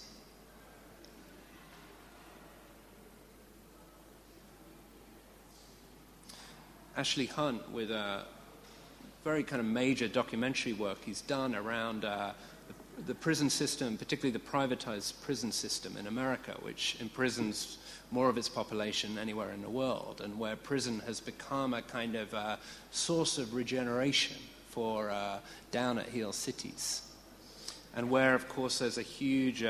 Ashley Hunt, with a very kind of major documentary work he's done around the prison system, particularly the privatized prison system in America, which imprisons more of its population anywhere in the world, and where prison has become a kind of source of regeneration for down-at-heel cities. And where, of course, there's a huge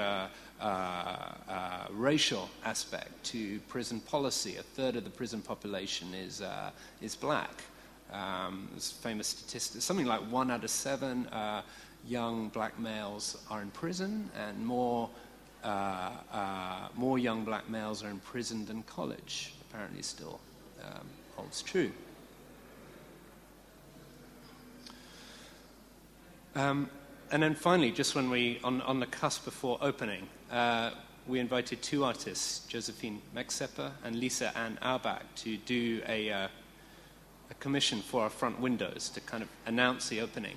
racial aspect to prison policy. 1/3 of the prison population is black. There's famous statistics. Something like 1 out of 7 young black males are in prison, and more young black males are imprisoned than college. Apparently, still holds true. And then finally, just when on the cusp before opening, we invited 2 artists, Josephine Mexeper and Lisa Ann Auerbach, to do a commission for our front windows to kind of announce the opening.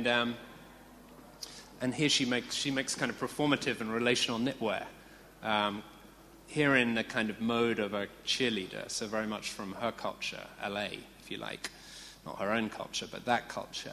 And here she makes kind of performative and relational knitwear, here in the kind of mode of a cheerleader, so very much from her culture, LA, if you like, not her own culture, but that culture.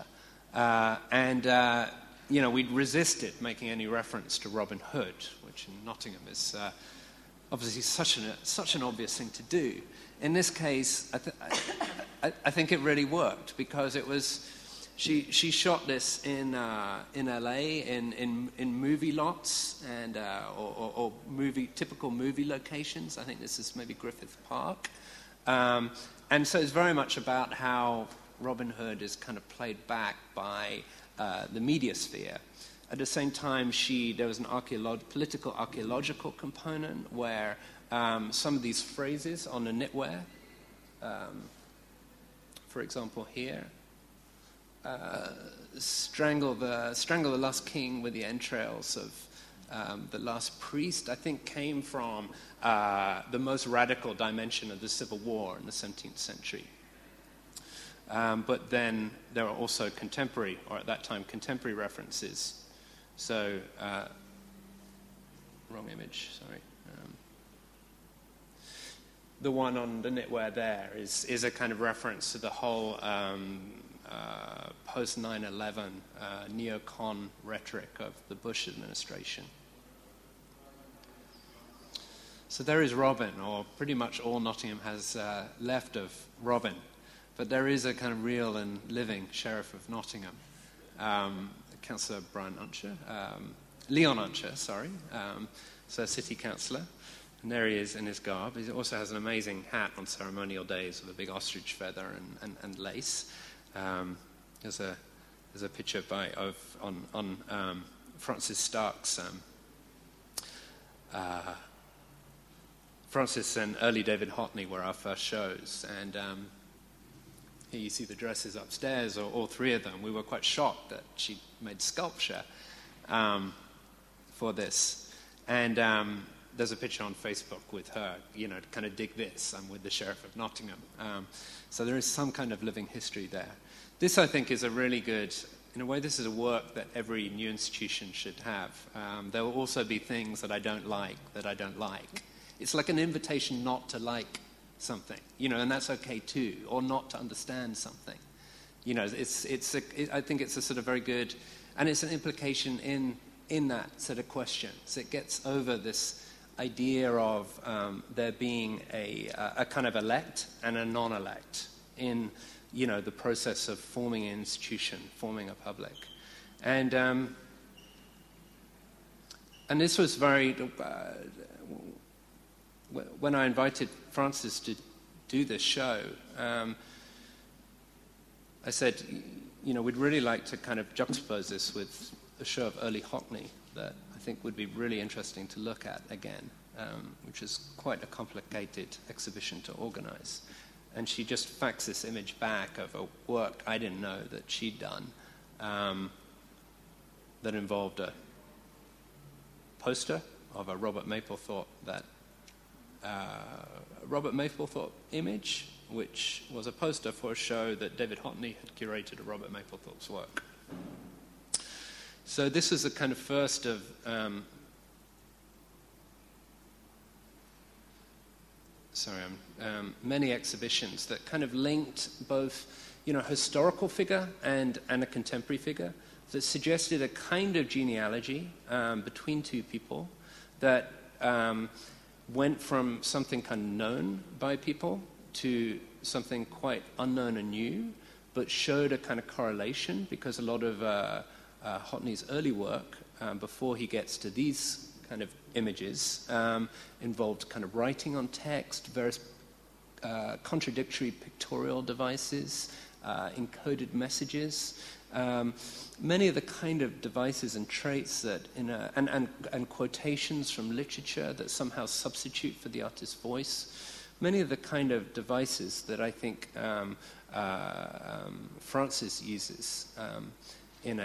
We'd resisted making any reference to Robin Hood, which in Nottingham is obviously such an obvious thing to do. In this case, I think it really worked, because it was she shot this in LA in movie lots and or typical movie locations. I think this is maybe Griffith Park, and so it's very much about how Robin Hood is kind of played back by the media sphere. At the same time, there was an political archaeological component where some of these phrases on the knitwear, for example here, strangle the last king with the entrails of the last priest, I think came from the most radical dimension of the Civil War in the 17th century. But then there are also contemporary, or at that time, contemporary references. So, wrong image, sorry. The one on the knitwear there is a kind of reference to the whole post 9/11 neocon rhetoric of the Bush administration. So there is Robin, or pretty much all Nottingham has left of Robin. But there is a kind of real and living Sheriff of Nottingham, Councillor Leon Uncher, so City Councillor. And there he is in his garb. He also has an amazing hat on ceremonial days with a big ostrich feather and lace. There's a picture on Francis Stark's Francis and early David Hockney were our first shows, and here you see the dresses upstairs, or all 3 of them. We were quite shocked that she made sculpture for this. And there's a picture on Facebook with her, kind of dig this, I'm with the Sheriff of Nottingham. So there is some kind of living history there. This, I think, is a really good, in a way, this is a work that every new institution should have. There will also be things that I don't like. It's like an invitation not to like something, and that's okay too, or not to understand something. I think it's a sort of very good, and it's an implication in that set of questions. It gets over this idea of there being a kind of elect and a non-elect in, the process of forming an institution, forming a public. And this was very... when I invited Francis to do this show, I said, we'd really like to kind of juxtapose this with a show of early Hockney that I think would be really interesting to look at again, which is quite a complicated exhibition to organize. And she just faxed this image back of a work I didn't know that she'd done that involved a poster of a Robert Mapplethorpe image, which was a poster for a show that David Hockney had curated of Robert Mapplethorpe's work. So this was the kind of first of many exhibitions that kind of linked both, historical figure and a contemporary figure that suggested a kind of genealogy between two people that went from something kind of known by people to something quite unknown and new, but showed a kind of correlation because a lot of Hockney's early work, before he gets to these kind of images, involved kind of writing on text, various contradictory pictorial devices, encoded messages, many of the kind of devices and traits that and quotations from literature that somehow substitute for the artist's voice, many of the kind of devices that I think Francis uses in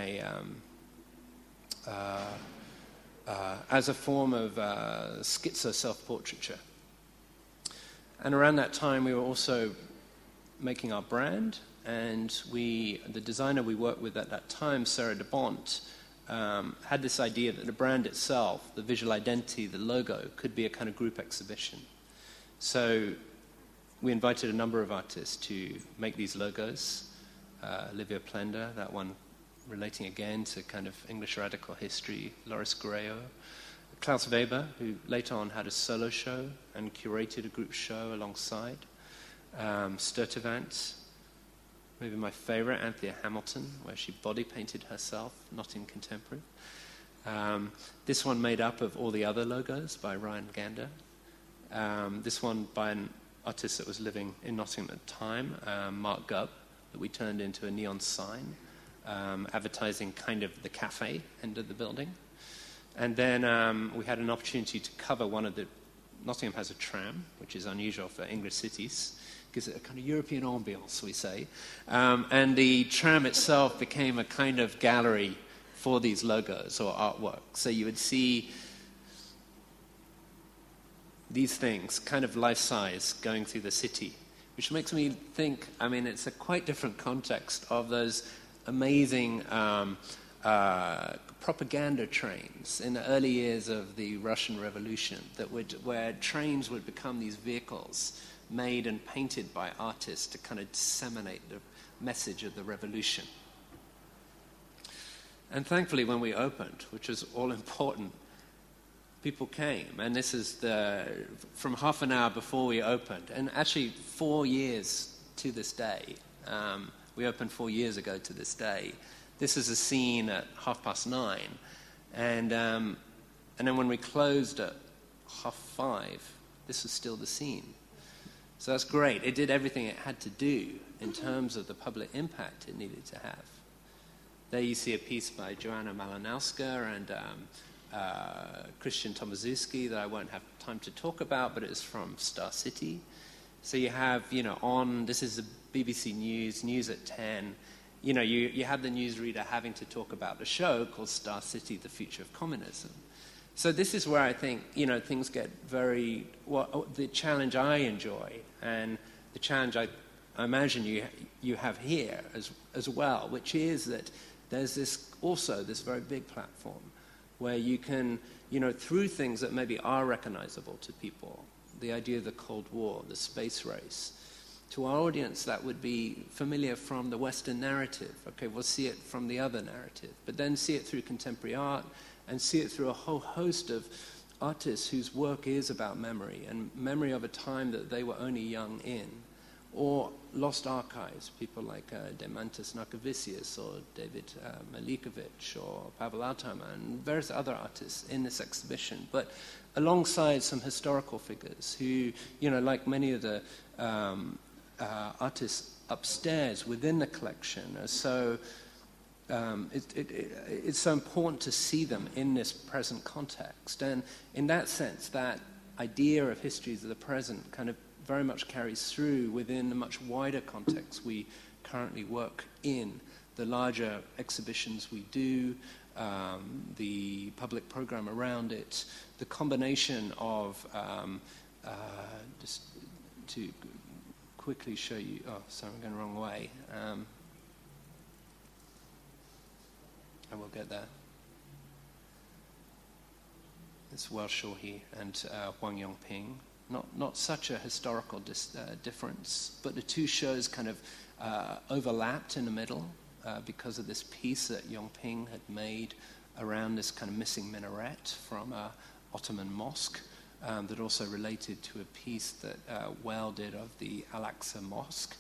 as a form of schizo self-portraiture. And around that time, we were also making our brand, and the designer we worked with at that time, Sarah de Bont, had this idea that the brand itself, the visual identity, the logo, could be a kind of group exhibition. So we invited a number of artists to make these logos. Olivia Plender, that one relating again to kind of English radical history, Loris Guerrero, Klaus Weber, who later on had a solo show and curated a group show alongside, Sturtevant, maybe my favorite, Anthea Hamilton, where she body painted herself, not in contemporary. This one made up of all the other logos by Ryan Gander. This one by an artist that was living in Nottingham at the time, Mark Gubb, that we turned into a neon sign, advertising kind of the cafe end of the building. And then we had an opportunity to cover one of the... Nottingham has a tram, which is unusual for English cities. Gives it a kind of European ambience, we say. And the tram itself became a kind of gallery for these logos or artwork. So you would see these things, kind of life-size, going through the city, which makes me think, it's a quite different context of those amazing propaganda trains in the early years of the Russian Revolution, where trains would become these vehicles made and painted by artists to kind of disseminate the message of the revolution. And thankfully, when we opened, which was all important, people came. And this is from half an hour before we opened, and actually 4 years to this day. We opened 4 years ago to this day. This is a scene at 9:30. And then when we closed at 5:30, this was still the scene. So that's great. It did everything it had to do in terms of the public impact it needed to have. There you see a piece by Joanna Malinowska and Christian Tomaszewski that I won't have time to talk about, but it's from Star City. So you have, this is the BBC News at 10. You have the newsreader having to talk about a show called Star City, The Future of Communism. So this is where I think, things get very, the challenge I enjoy and the challenge I imagine you have here as well, which is that there's this very big platform where you can, through things that maybe are recognizable to people, the idea of the Cold War, the space race, to our audience that would be familiar from the Western narrative. Okay, we'll see it from the other narrative, but then see it through contemporary art and see it through a whole host of artists whose work is about memory, and memory of a time that they were only young in, or lost archives, people like Deimantas Narkavicius or David Malikovic or Pavel Altaimer and various other artists in this exhibition, but alongside some historical figures who, like many of the artists upstairs within the collection are so it's so important to see them in this present context. And in that sense, that idea of histories of the present kind of very much carries through within the much wider context we currently work in, the larger exhibitions we do, the public program around it, the combination of, just to quickly show you, sorry, I'm going the wrong way. I will get there. It's Welsh Shahi and Huang Yongping. Not such a historical difference, but the two shows kind of overlapped in the middle because of this piece that Yongping had made around this kind of missing minaret from an Ottoman mosque that also related to a piece that Well did of the Al-Aqsa Mosque.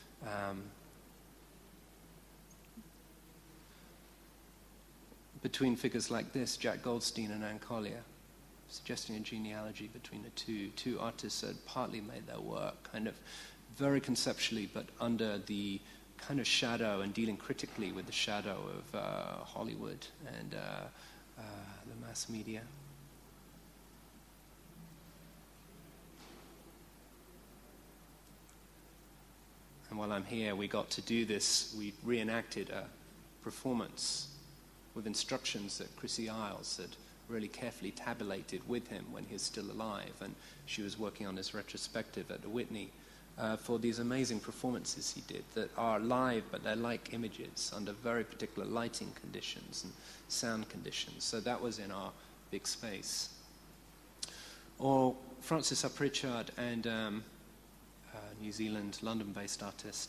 Between figures like this, Jack Goldstein and Anne Collier, suggesting a genealogy between the two artists that had partly made their work kind of very conceptually, but under the kind of shadow and dealing critically with the shadow of Hollywood and the mass media. And while I'm here, we got to do this. We reenacted a performance with instructions that Chrissy Isles had really carefully tabulated with him when he was still alive, and she was working on this retrospective at the Whitney for these amazing performances he did that are live, but they're like images under very particular lighting conditions and sound conditions. So that was in our big space. Or Francis R. Pritchard and New Zealand, London-based artist,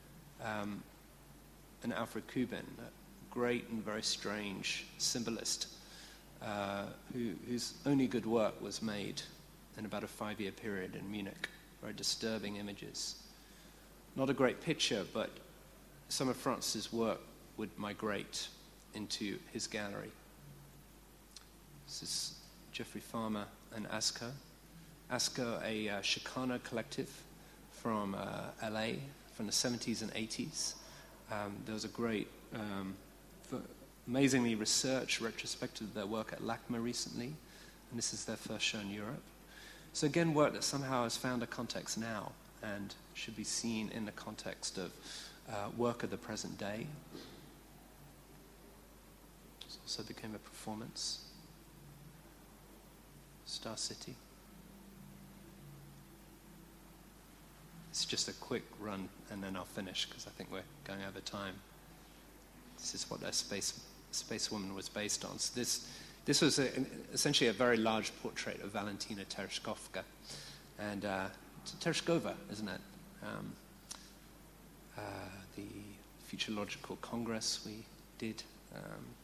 and Alfred Kubin, great and very strange symbolist whose only good work was made in about a 5-year period in Munich. Very disturbing images. Not a great picture, but some of Francis's work would migrate into his gallery. This is Jeffrey Farmer and Asko. Asko, a Chicano collective from LA from the 70s and 80s. There was a great amazingly researched retrospective of their work at LACMA recently, and this is their first show in Europe. So again, work that somehow has found a context now and should be seen in the context of work of the present day. This also became a performance. Star City. It's just a quick run and then I'll finish because I think we're going over time. This is what their Space Woman was based on. So this was essentially a very large portrait of Valentina Tereshkova, and Tereshkova, isn't it? The Futurological Congress we did, a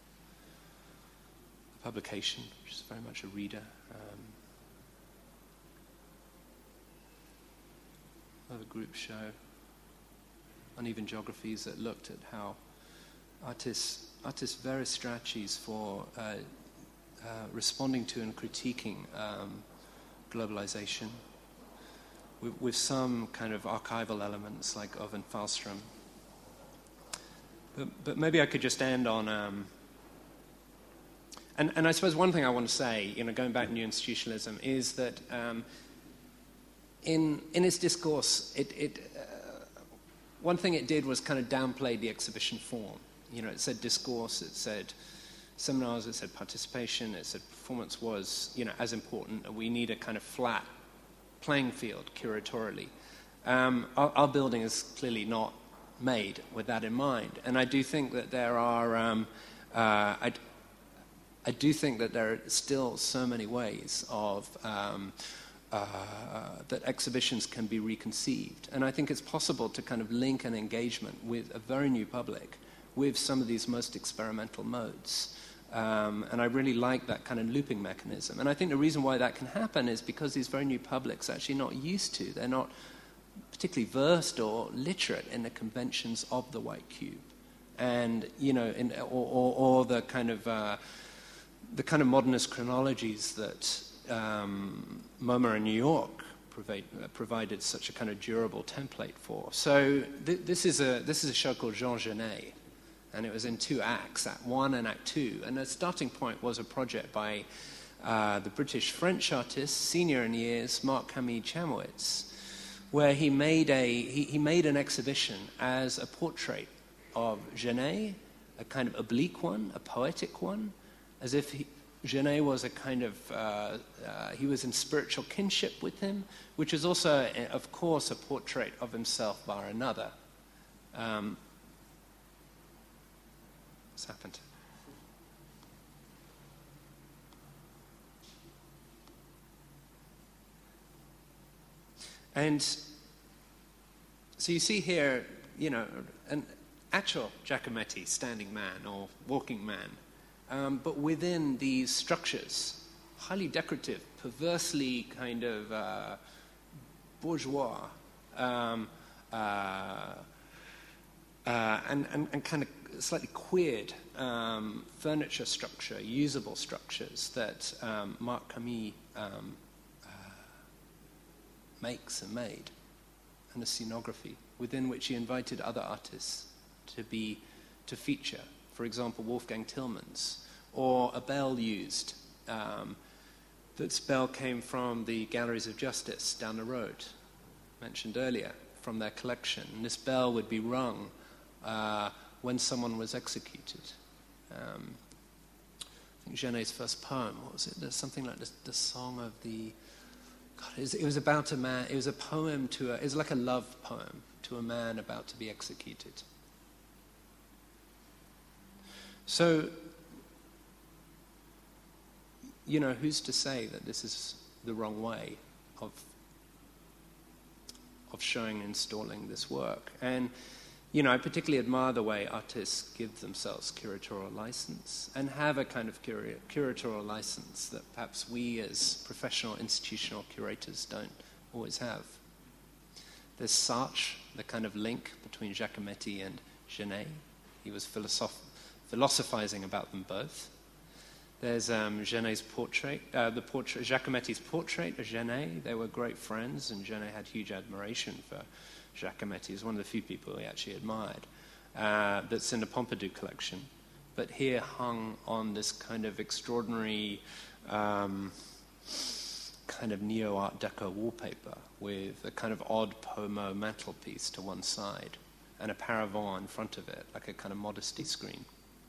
publication, which is very much a reader. Another group show, Uneven Geographies, that looked at how artists' various strategies for responding to and critiquing globalization, with some kind of archival elements like Owen Falstrom. But maybe I could just end on, and I suppose one thing I want to say, going back to new institutionalism, is that in its discourse, one thing it did was kind of downplay the exhibition form. It said discourse, it said seminars, it said participation, it said performance was, as important. We need a kind of flat playing field curatorially. Our building is clearly not made with that in mind, and I do think that there are, I do think that there are still so many ways of that exhibitions can be reconceived, and I think it's possible to kind of link an engagement with a very new public with some of these most experimental modes. And I really like that kind of looping mechanism. And I think the reason why that can happen is because these very new publics are actually not used to, they're not particularly versed or literate in the conventions of the white cube. And, you know, or the kind of modernist chronologies that MoMA in New York provided such a kind of durable template for. So this is a show called Jean Genet, and it was in 2 acts, Act 1 and Act 2. And the starting point was a project by the British-French artist, senior in years, Marc-Camille Chamowitz, where he made an exhibition as a portrait of Genet, a kind of oblique one, a poetic one, as if Genet was a kind of, he was in spiritual kinship with him, which is also, of course, a portrait of himself by another. What's happened? And so you see here, you know, an actual Giacometti, standing man or walking man, but within these structures, highly decorative, perversely kind of bourgeois, and kind of slightly queered furniture structure, usable structures that Marc-Camille makes and made, and a scenography within which he invited other artists to feature. For example, Wolfgang Tillmans, or a bell used. That bell came from the Galleries of Justice down the road, mentioned earlier, from their collection. And this bell would be rung when someone was executed. I think Genet's first poem, what was it? There's something like the Song of the... God, it was about a man, it was a poem it was like a love poem to a man about to be executed. So, you know, who's to say that this is the wrong way of showing and installing this work? And, you know, I particularly admire the way artists give themselves curatorial license and have a kind of curatorial license that perhaps we as professional institutional curators don't always have. There's Sartre, the kind of link between Giacometti and Genet. He was philosophizing about them both. There's Genet's portrait, Giacometti's portrait of Genet. They were great friends, and Genet had huge admiration for Giacometti. He was one of the few people he actually admired. That's in the Pompidou collection, but here hung on this kind of extraordinary kind of neo-Art Deco wallpaper with a kind of odd Pomo mantelpiece to one side and a paravent in front of it, like a kind of modesty screen.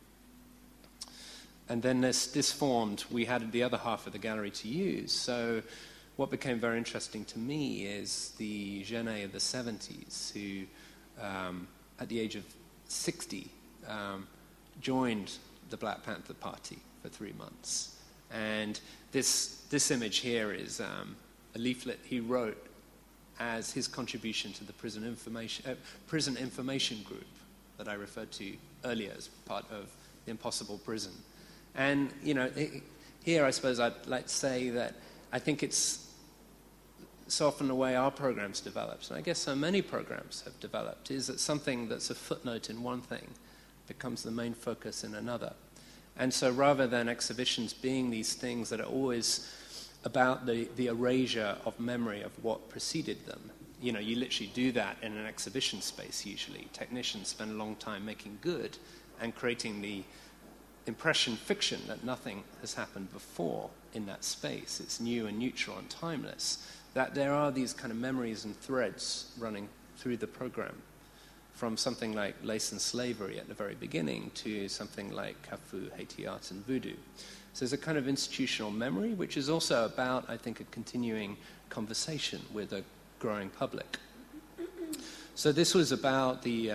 And then this formed, we had the other half of the gallery to use. So what became very interesting to me is the Genet of the 70s, who, at the age of 60, joined the Black Panther Party for 3 months. And this image here is a leaflet he wrote as his contribution to the prison information group that I referred to earlier as part of the Impossible Prison. And, you know, here I suppose I'd like to say that I think it's so often the way our programs developed, and I guess so many programs have developed, is that something that's a footnote in one thing becomes the main focus in another. And so rather than exhibitions being these things that are always about the erasure of memory of what preceded them, you know, you literally do that in an exhibition space usually. Technicians spend a long time making good and creating the impression fiction that nothing has happened before in that space. It's new and neutral and timeless. That there are these kind of memories and threads running through the program, from something like Lace and Slavery at the very beginning to something like Cafu, Haiti Art, and Voodoo. So there's a kind of institutional memory, which is also about, I think, a continuing conversation with a growing public. So this was about the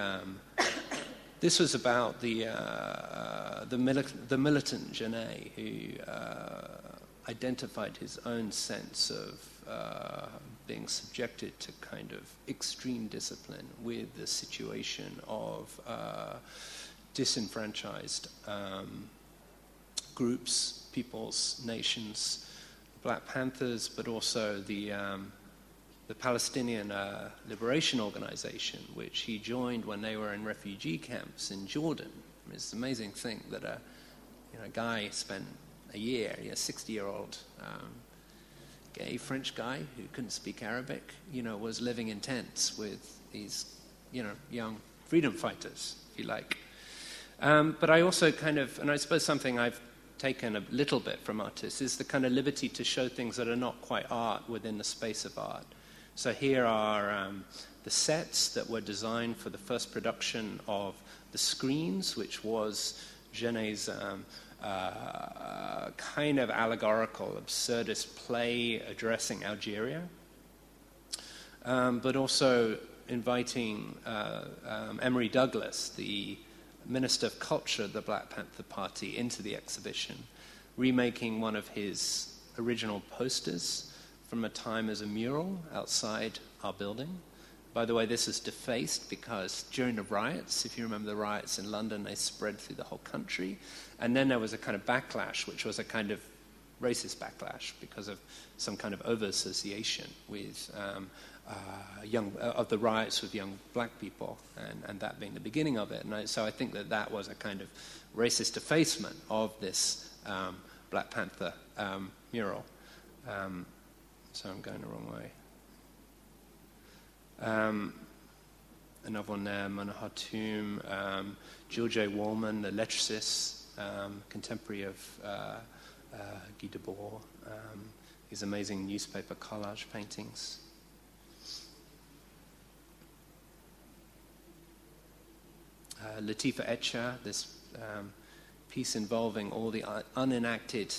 militant Genet, who identified his own sense of being subjected to kind of extreme discipline with the situation of disenfranchised groups, peoples, nations, Black Panthers, but also the Palestinian Liberation Organization, which he joined when they were in refugee camps in Jordan. I mean, it's an amazing thing that a guy spent a year, a 60-year-old gay French guy who couldn't speak Arabic, was living in tents with these, young freedom fighters, if you like. But I also and I suppose something I've taken a little bit from artists is the kind of liberty to show things that are not quite art within the space of art. So here are the sets that were designed for the first production of The Screens, which was Genet's kind of allegorical, absurdist play addressing Algeria, but also inviting Emory Douglas, the Minister of Culture of the Black Panther Party, into the exhibition, remaking one of his original posters from a time as a mural outside our building. By the way, this is defaced because during the riots, if you remember the riots in London, they spread through the whole country. And then there was a kind of backlash, which was a kind of racist backlash because of some kind of over-association with of the riots with young black people, and that being the beginning of it. And so I think that was a kind of racist defacement of this Black Panther mural. So I'm going the wrong way. Another one there, Mona Hatoum, Jill J. Wallman, the lyricist, contemporary of Guy Debord, his amazing newspaper collage paintings. Latifa Etcher, this piece involving all the unenacted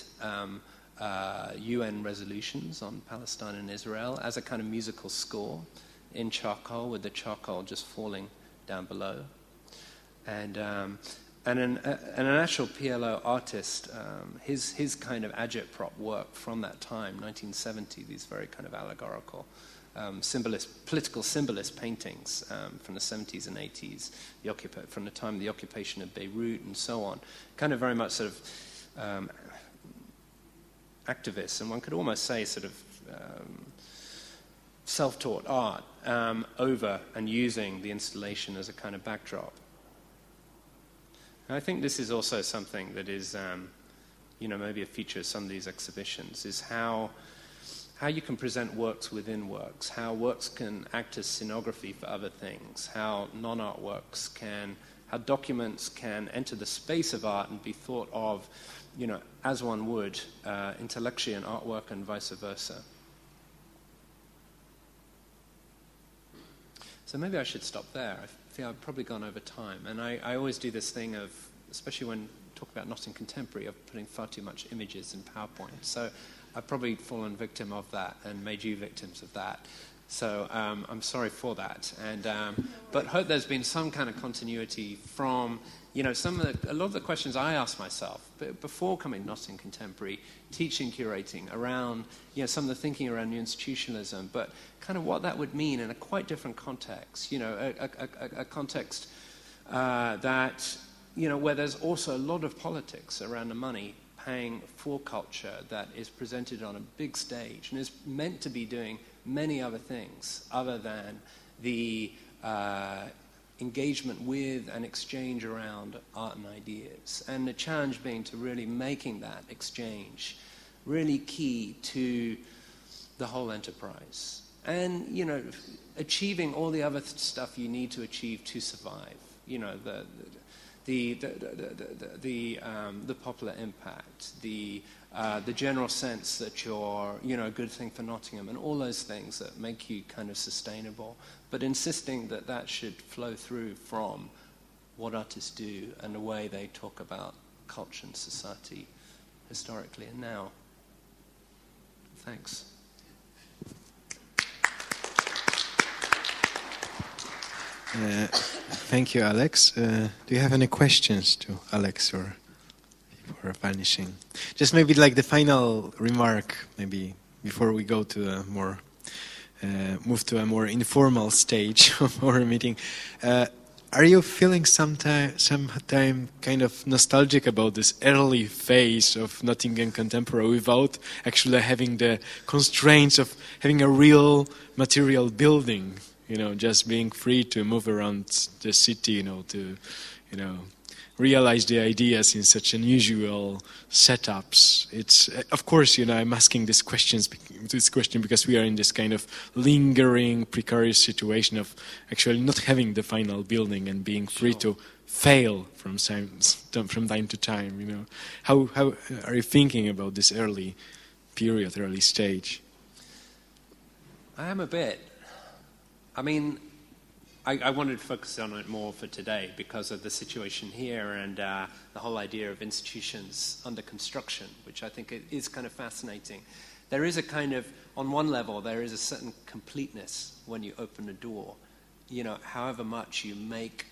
UN resolutions on Palestine and Israel as a kind of musical score in charcoal, with the charcoal just falling down below. And an actual PLO artist, his kind of agitprop work from that time, 1970, these very kind of allegorical political symbolist paintings from the 70s and 80s, from the time of the occupation of Beirut and so on, kind of very much sort of activists, and one could almost say sort of self-taught art over and using the installation as a kind of backdrop. And I think this is also something that is, maybe a feature of some of these exhibitions, is how you can present works within works, how works can act as scenography for other things, how non-art works how documents can enter the space of art and be thought of, as one would intellectually in artwork and vice versa. So maybe I should stop there. I feel I've probably gone over time. And I always do this thing of, especially when talking about Notting Contemporary, of putting far too much images in PowerPoint. So I've probably fallen victim of that and made you victims of that. So I'm sorry for that. And but hope there's been some kind of continuity from, a lot of the questions I asked myself before coming to Notting Contemporary, teaching, curating, around, some of the thinking around new institutionalism, but kind of what that would mean in a quite different context, a context that, where there's also a lot of politics around the money paying for culture that is presented on a big stage and is meant to be doing many other things other than the engagement with and exchange around art and ideas. And the challenge being to really making that exchange really key to the whole enterprise. And, achieving all the other stuff you need to achieve to survive. The popular impact, the general sense that you're, a good thing for Nottingham, and all those things that make you kind of sustainable, but insisting that that should flow through from what artists do and the way they talk about culture and society historically and now. Thanks. Thank you, Alex. Do you have any questions to Alex or before finishing? Just maybe like the final remark, maybe before we go to a more move to a more informal stage of our meeting. Are you feeling sometime kind of nostalgic about this early phase of Nottingham Contemporary without actually having the constraints of having a real material building, just being free to move around the city, to, realize the ideas in such unusual setups? It's of course, I'm asking this question because we are in this kind of lingering, precarious situation of actually not having the final building and being free to fail from time to time. How are you thinking about this early period, early stage? I am a bit. I mean, I wanted to focus on it more for today because of the situation here and the whole idea of institutions under construction, which I think is kind of fascinating. There is a kind of, on one level, there is a certain completeness when you open a door. However much you make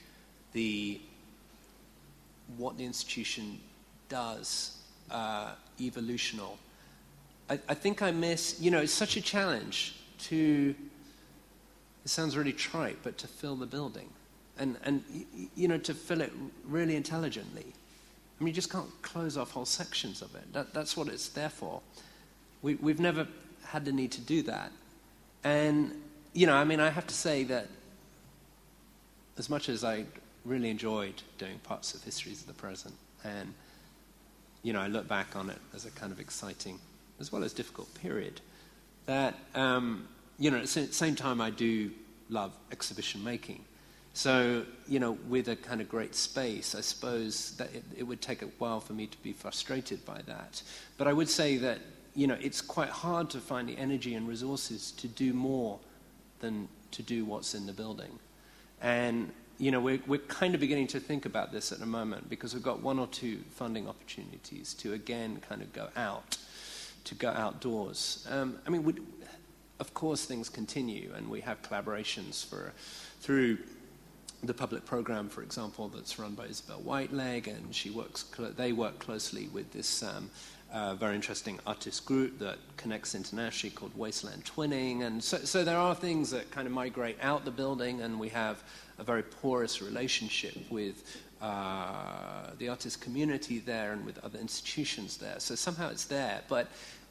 what the institution does evolutional. I think I miss, it's such a challenge to... It sounds really trite, but to fill the building and to fill it really intelligently. I mean, you just can't close off whole sections of it. That's what it's there for. We've never had the need to do that. And, I have to say that as much as I really enjoyed doing parts of Histories of the Present, and, I look back on it as a kind of exciting as well as difficult period, that... at the same time, I do love exhibition making. So, with a kind of great space, I suppose that it would take a while for me to be frustrated by that. But I would say that, it's quite hard to find the energy and resources to do more than to do what's in the building. And, we're kind of beginning to think about this at the moment because we've got one or two funding opportunities to, again, kind of go outdoors. Of course, things continue, and we have collaborations through the public program, for example, that's run by Isabel Whiteleg, and they work closely with this very interesting artist group that connects internationally called Wasteland Twinning, and so there are things that kind of migrate out the building, and we have a very porous relationship with the artist community there and with other institutions there. So somehow it's there, but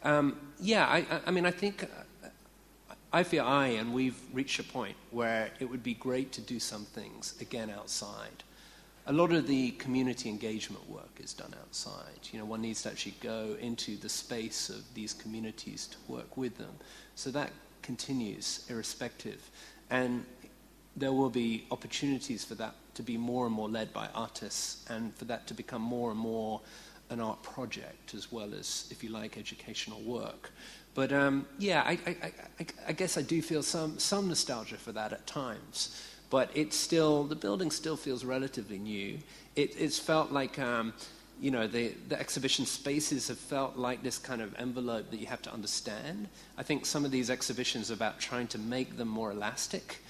I think. I feel and we've reached a point where it would be great to do some things, again, outside. A lot of the community engagement work is done outside. One needs to actually go into the space of these communities to work with them. So that continues irrespective. And there will be opportunities for that to be more and more led by artists and for that to become more and more an art project as well as, if you like, educational work. But I guess I do feel some nostalgia for that at times. But the building still feels relatively new. It's felt like, the exhibition spaces have felt like this kind of envelope that you have to understand. I think some of these exhibitions are about trying to make them more elastic.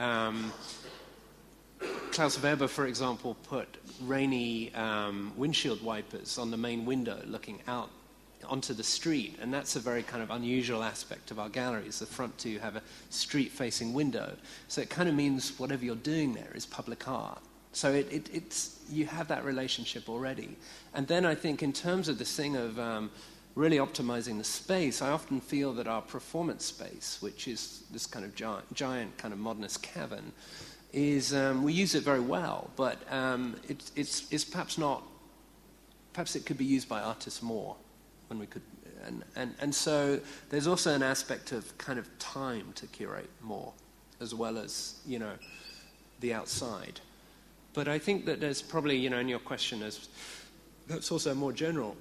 Klaus Weber, for example, put rainy windshield wipers on the main window looking out onto the street, and that's a very kind of unusual aspect of our galleries, the front to have a street-facing window. So it kind of means whatever you're doing there is public art. So it's you have that relationship already. And then I think in terms of this thing of really optimizing the space, I often feel that our performance space, which is this kind of giant kind of modernist cavern, is we use it very well, but it's perhaps not. Perhaps it could be used by artists more. When we could, and so there's also an aspect of kind of time to curate more, as well as the outside. But I think that there's probably in your question that's also a more general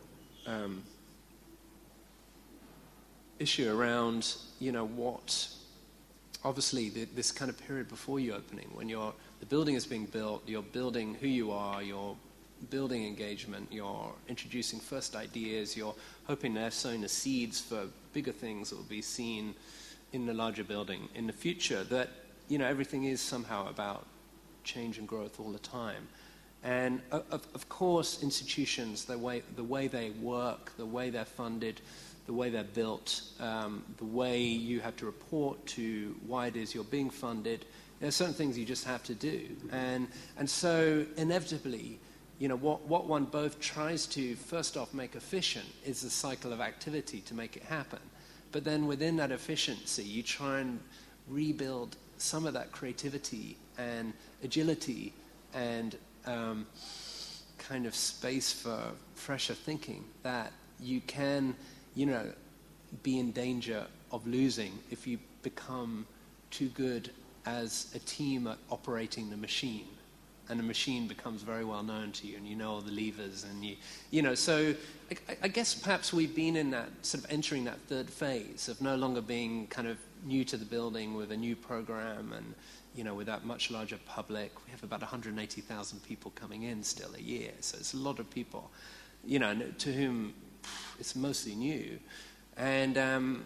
issue around what obviously this kind of period before you opening, when the building is being built, you're building who you are, you're building engagement, you're introducing first ideas, you're hoping they're sowing the seeds for bigger things that will be seen in the larger building in the future, that everything is somehow about change and growth all the time. And of course institutions, the way they work, the way they're funded, the way they're built, the way you have to report to why it is you're being funded, There are certain things you just have to do. And so inevitably, what one both tries to, first off, make efficient is the cycle of activity to make it happen. But then within that efficiency, you try and rebuild some of that creativity and agility and kind of space for fresher thinking that you can, be in danger of losing if you become too good as a team at operating the machine. And the machine becomes very well known to you, and you know all the levers, and so I guess perhaps we've been in that, sort of entering that third phase of no longer being kind of new to the building with a new program and, with that much larger public. We have about 180,000 people coming in still a year, so it's a lot of people, to whom it's mostly new. And,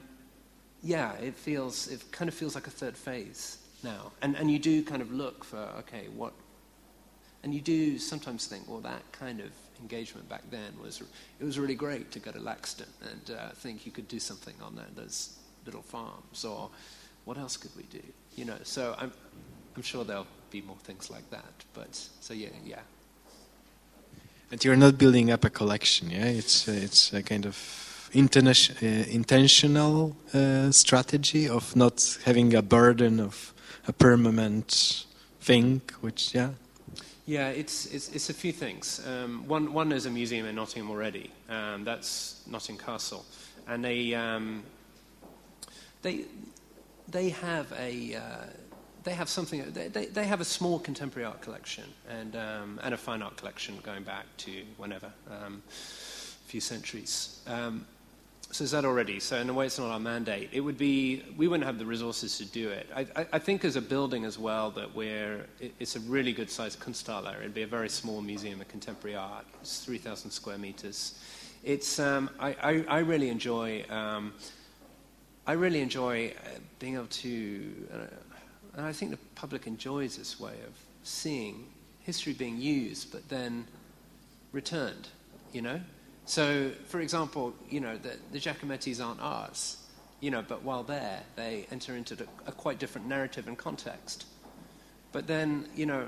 it kind of feels like a third phase now. And you do kind of look for, okay, what... And you do sometimes think, well, that kind of engagement back then it was really great to go to Laxton and think you could do something on those little farms, or what else could we do? So I'm sure there'll be more things like that. But so yeah. And you're not building up a collection, yeah? It's a kind of intentional strategy of not having a burden of a permanent thing, which Yeah, it's a few things. One is a museum in Nottingham already. That's Nottingham Castle, and they have something. They have a small contemporary art collection and a fine art collection going back to whenever, a few centuries. So is that already? So in a way, it's not our mandate. It would be, we wouldn't have the resources to do it. I think as a building as well that it's a really good sized Kunsthalle. It'd be a very small museum of contemporary art. It's 3,000 square meters. It's I really enjoy being able to, and I think the public enjoys this way of seeing history being used, but then returned. So, for example, the Giacomettis aren't ours, but while there, they enter into a quite different narrative and context. But then,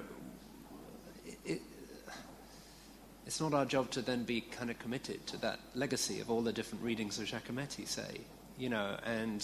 it's not our job to then be kind of committed to that legacy of all the different readings of Giacometti, say, and,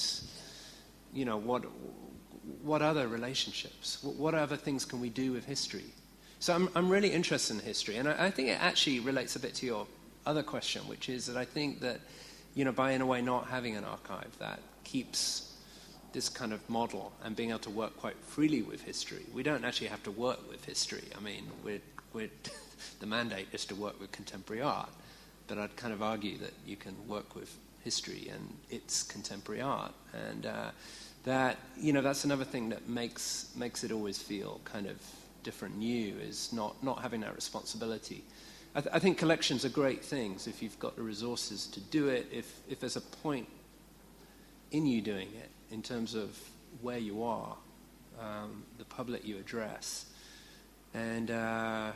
what other relationships, what other things can we do with history? So I'm really interested in history, and I think it actually relates a bit to your other question, which is that I think that, by in a way not having an archive that keeps this kind of model and being able to work quite freely with history. We don't actually have to work with history. I mean, we're the mandate is to work with contemporary art, but I'd kind of argue that you can work with history and its contemporary art, and that that's another thing that makes it always feel kind of different, new, is not having that responsibility. I think collections are great things if you've got the resources to do it, if there's a point in you doing it in terms of where you are, the public you address. And I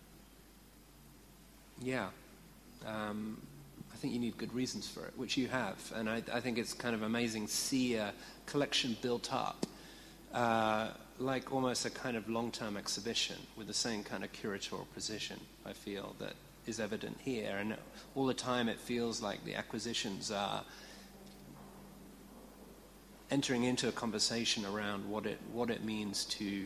think you need good reasons for it, which you have. And I think it's kind of amazing to see a collection built up, like almost a kind of long-term exhibition with the same kind of curatorial position, I feel, that is evident here. And all the time it feels like the acquisitions are entering into a conversation around what it means to,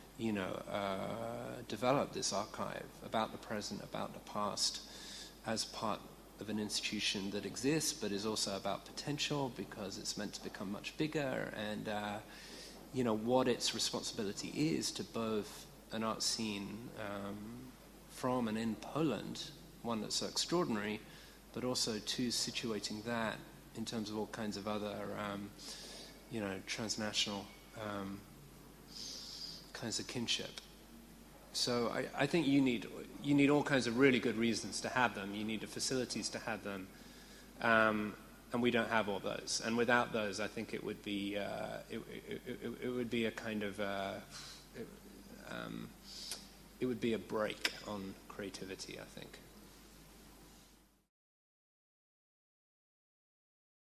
develop this archive about the present, about the past, as part of an institution that exists, but is also about potential because it's meant to become much bigger, and what its responsibility is to both an art scene from and in Poland, one that's so extraordinary, but also to situating that in terms of all kinds of other, transnational kinds of kinship. So I think you need all kinds of really good reasons to have them. You need the facilities to have them. And we don't have all those. And without those, I think it would be it would be a kind of it would be a break on creativity, I think.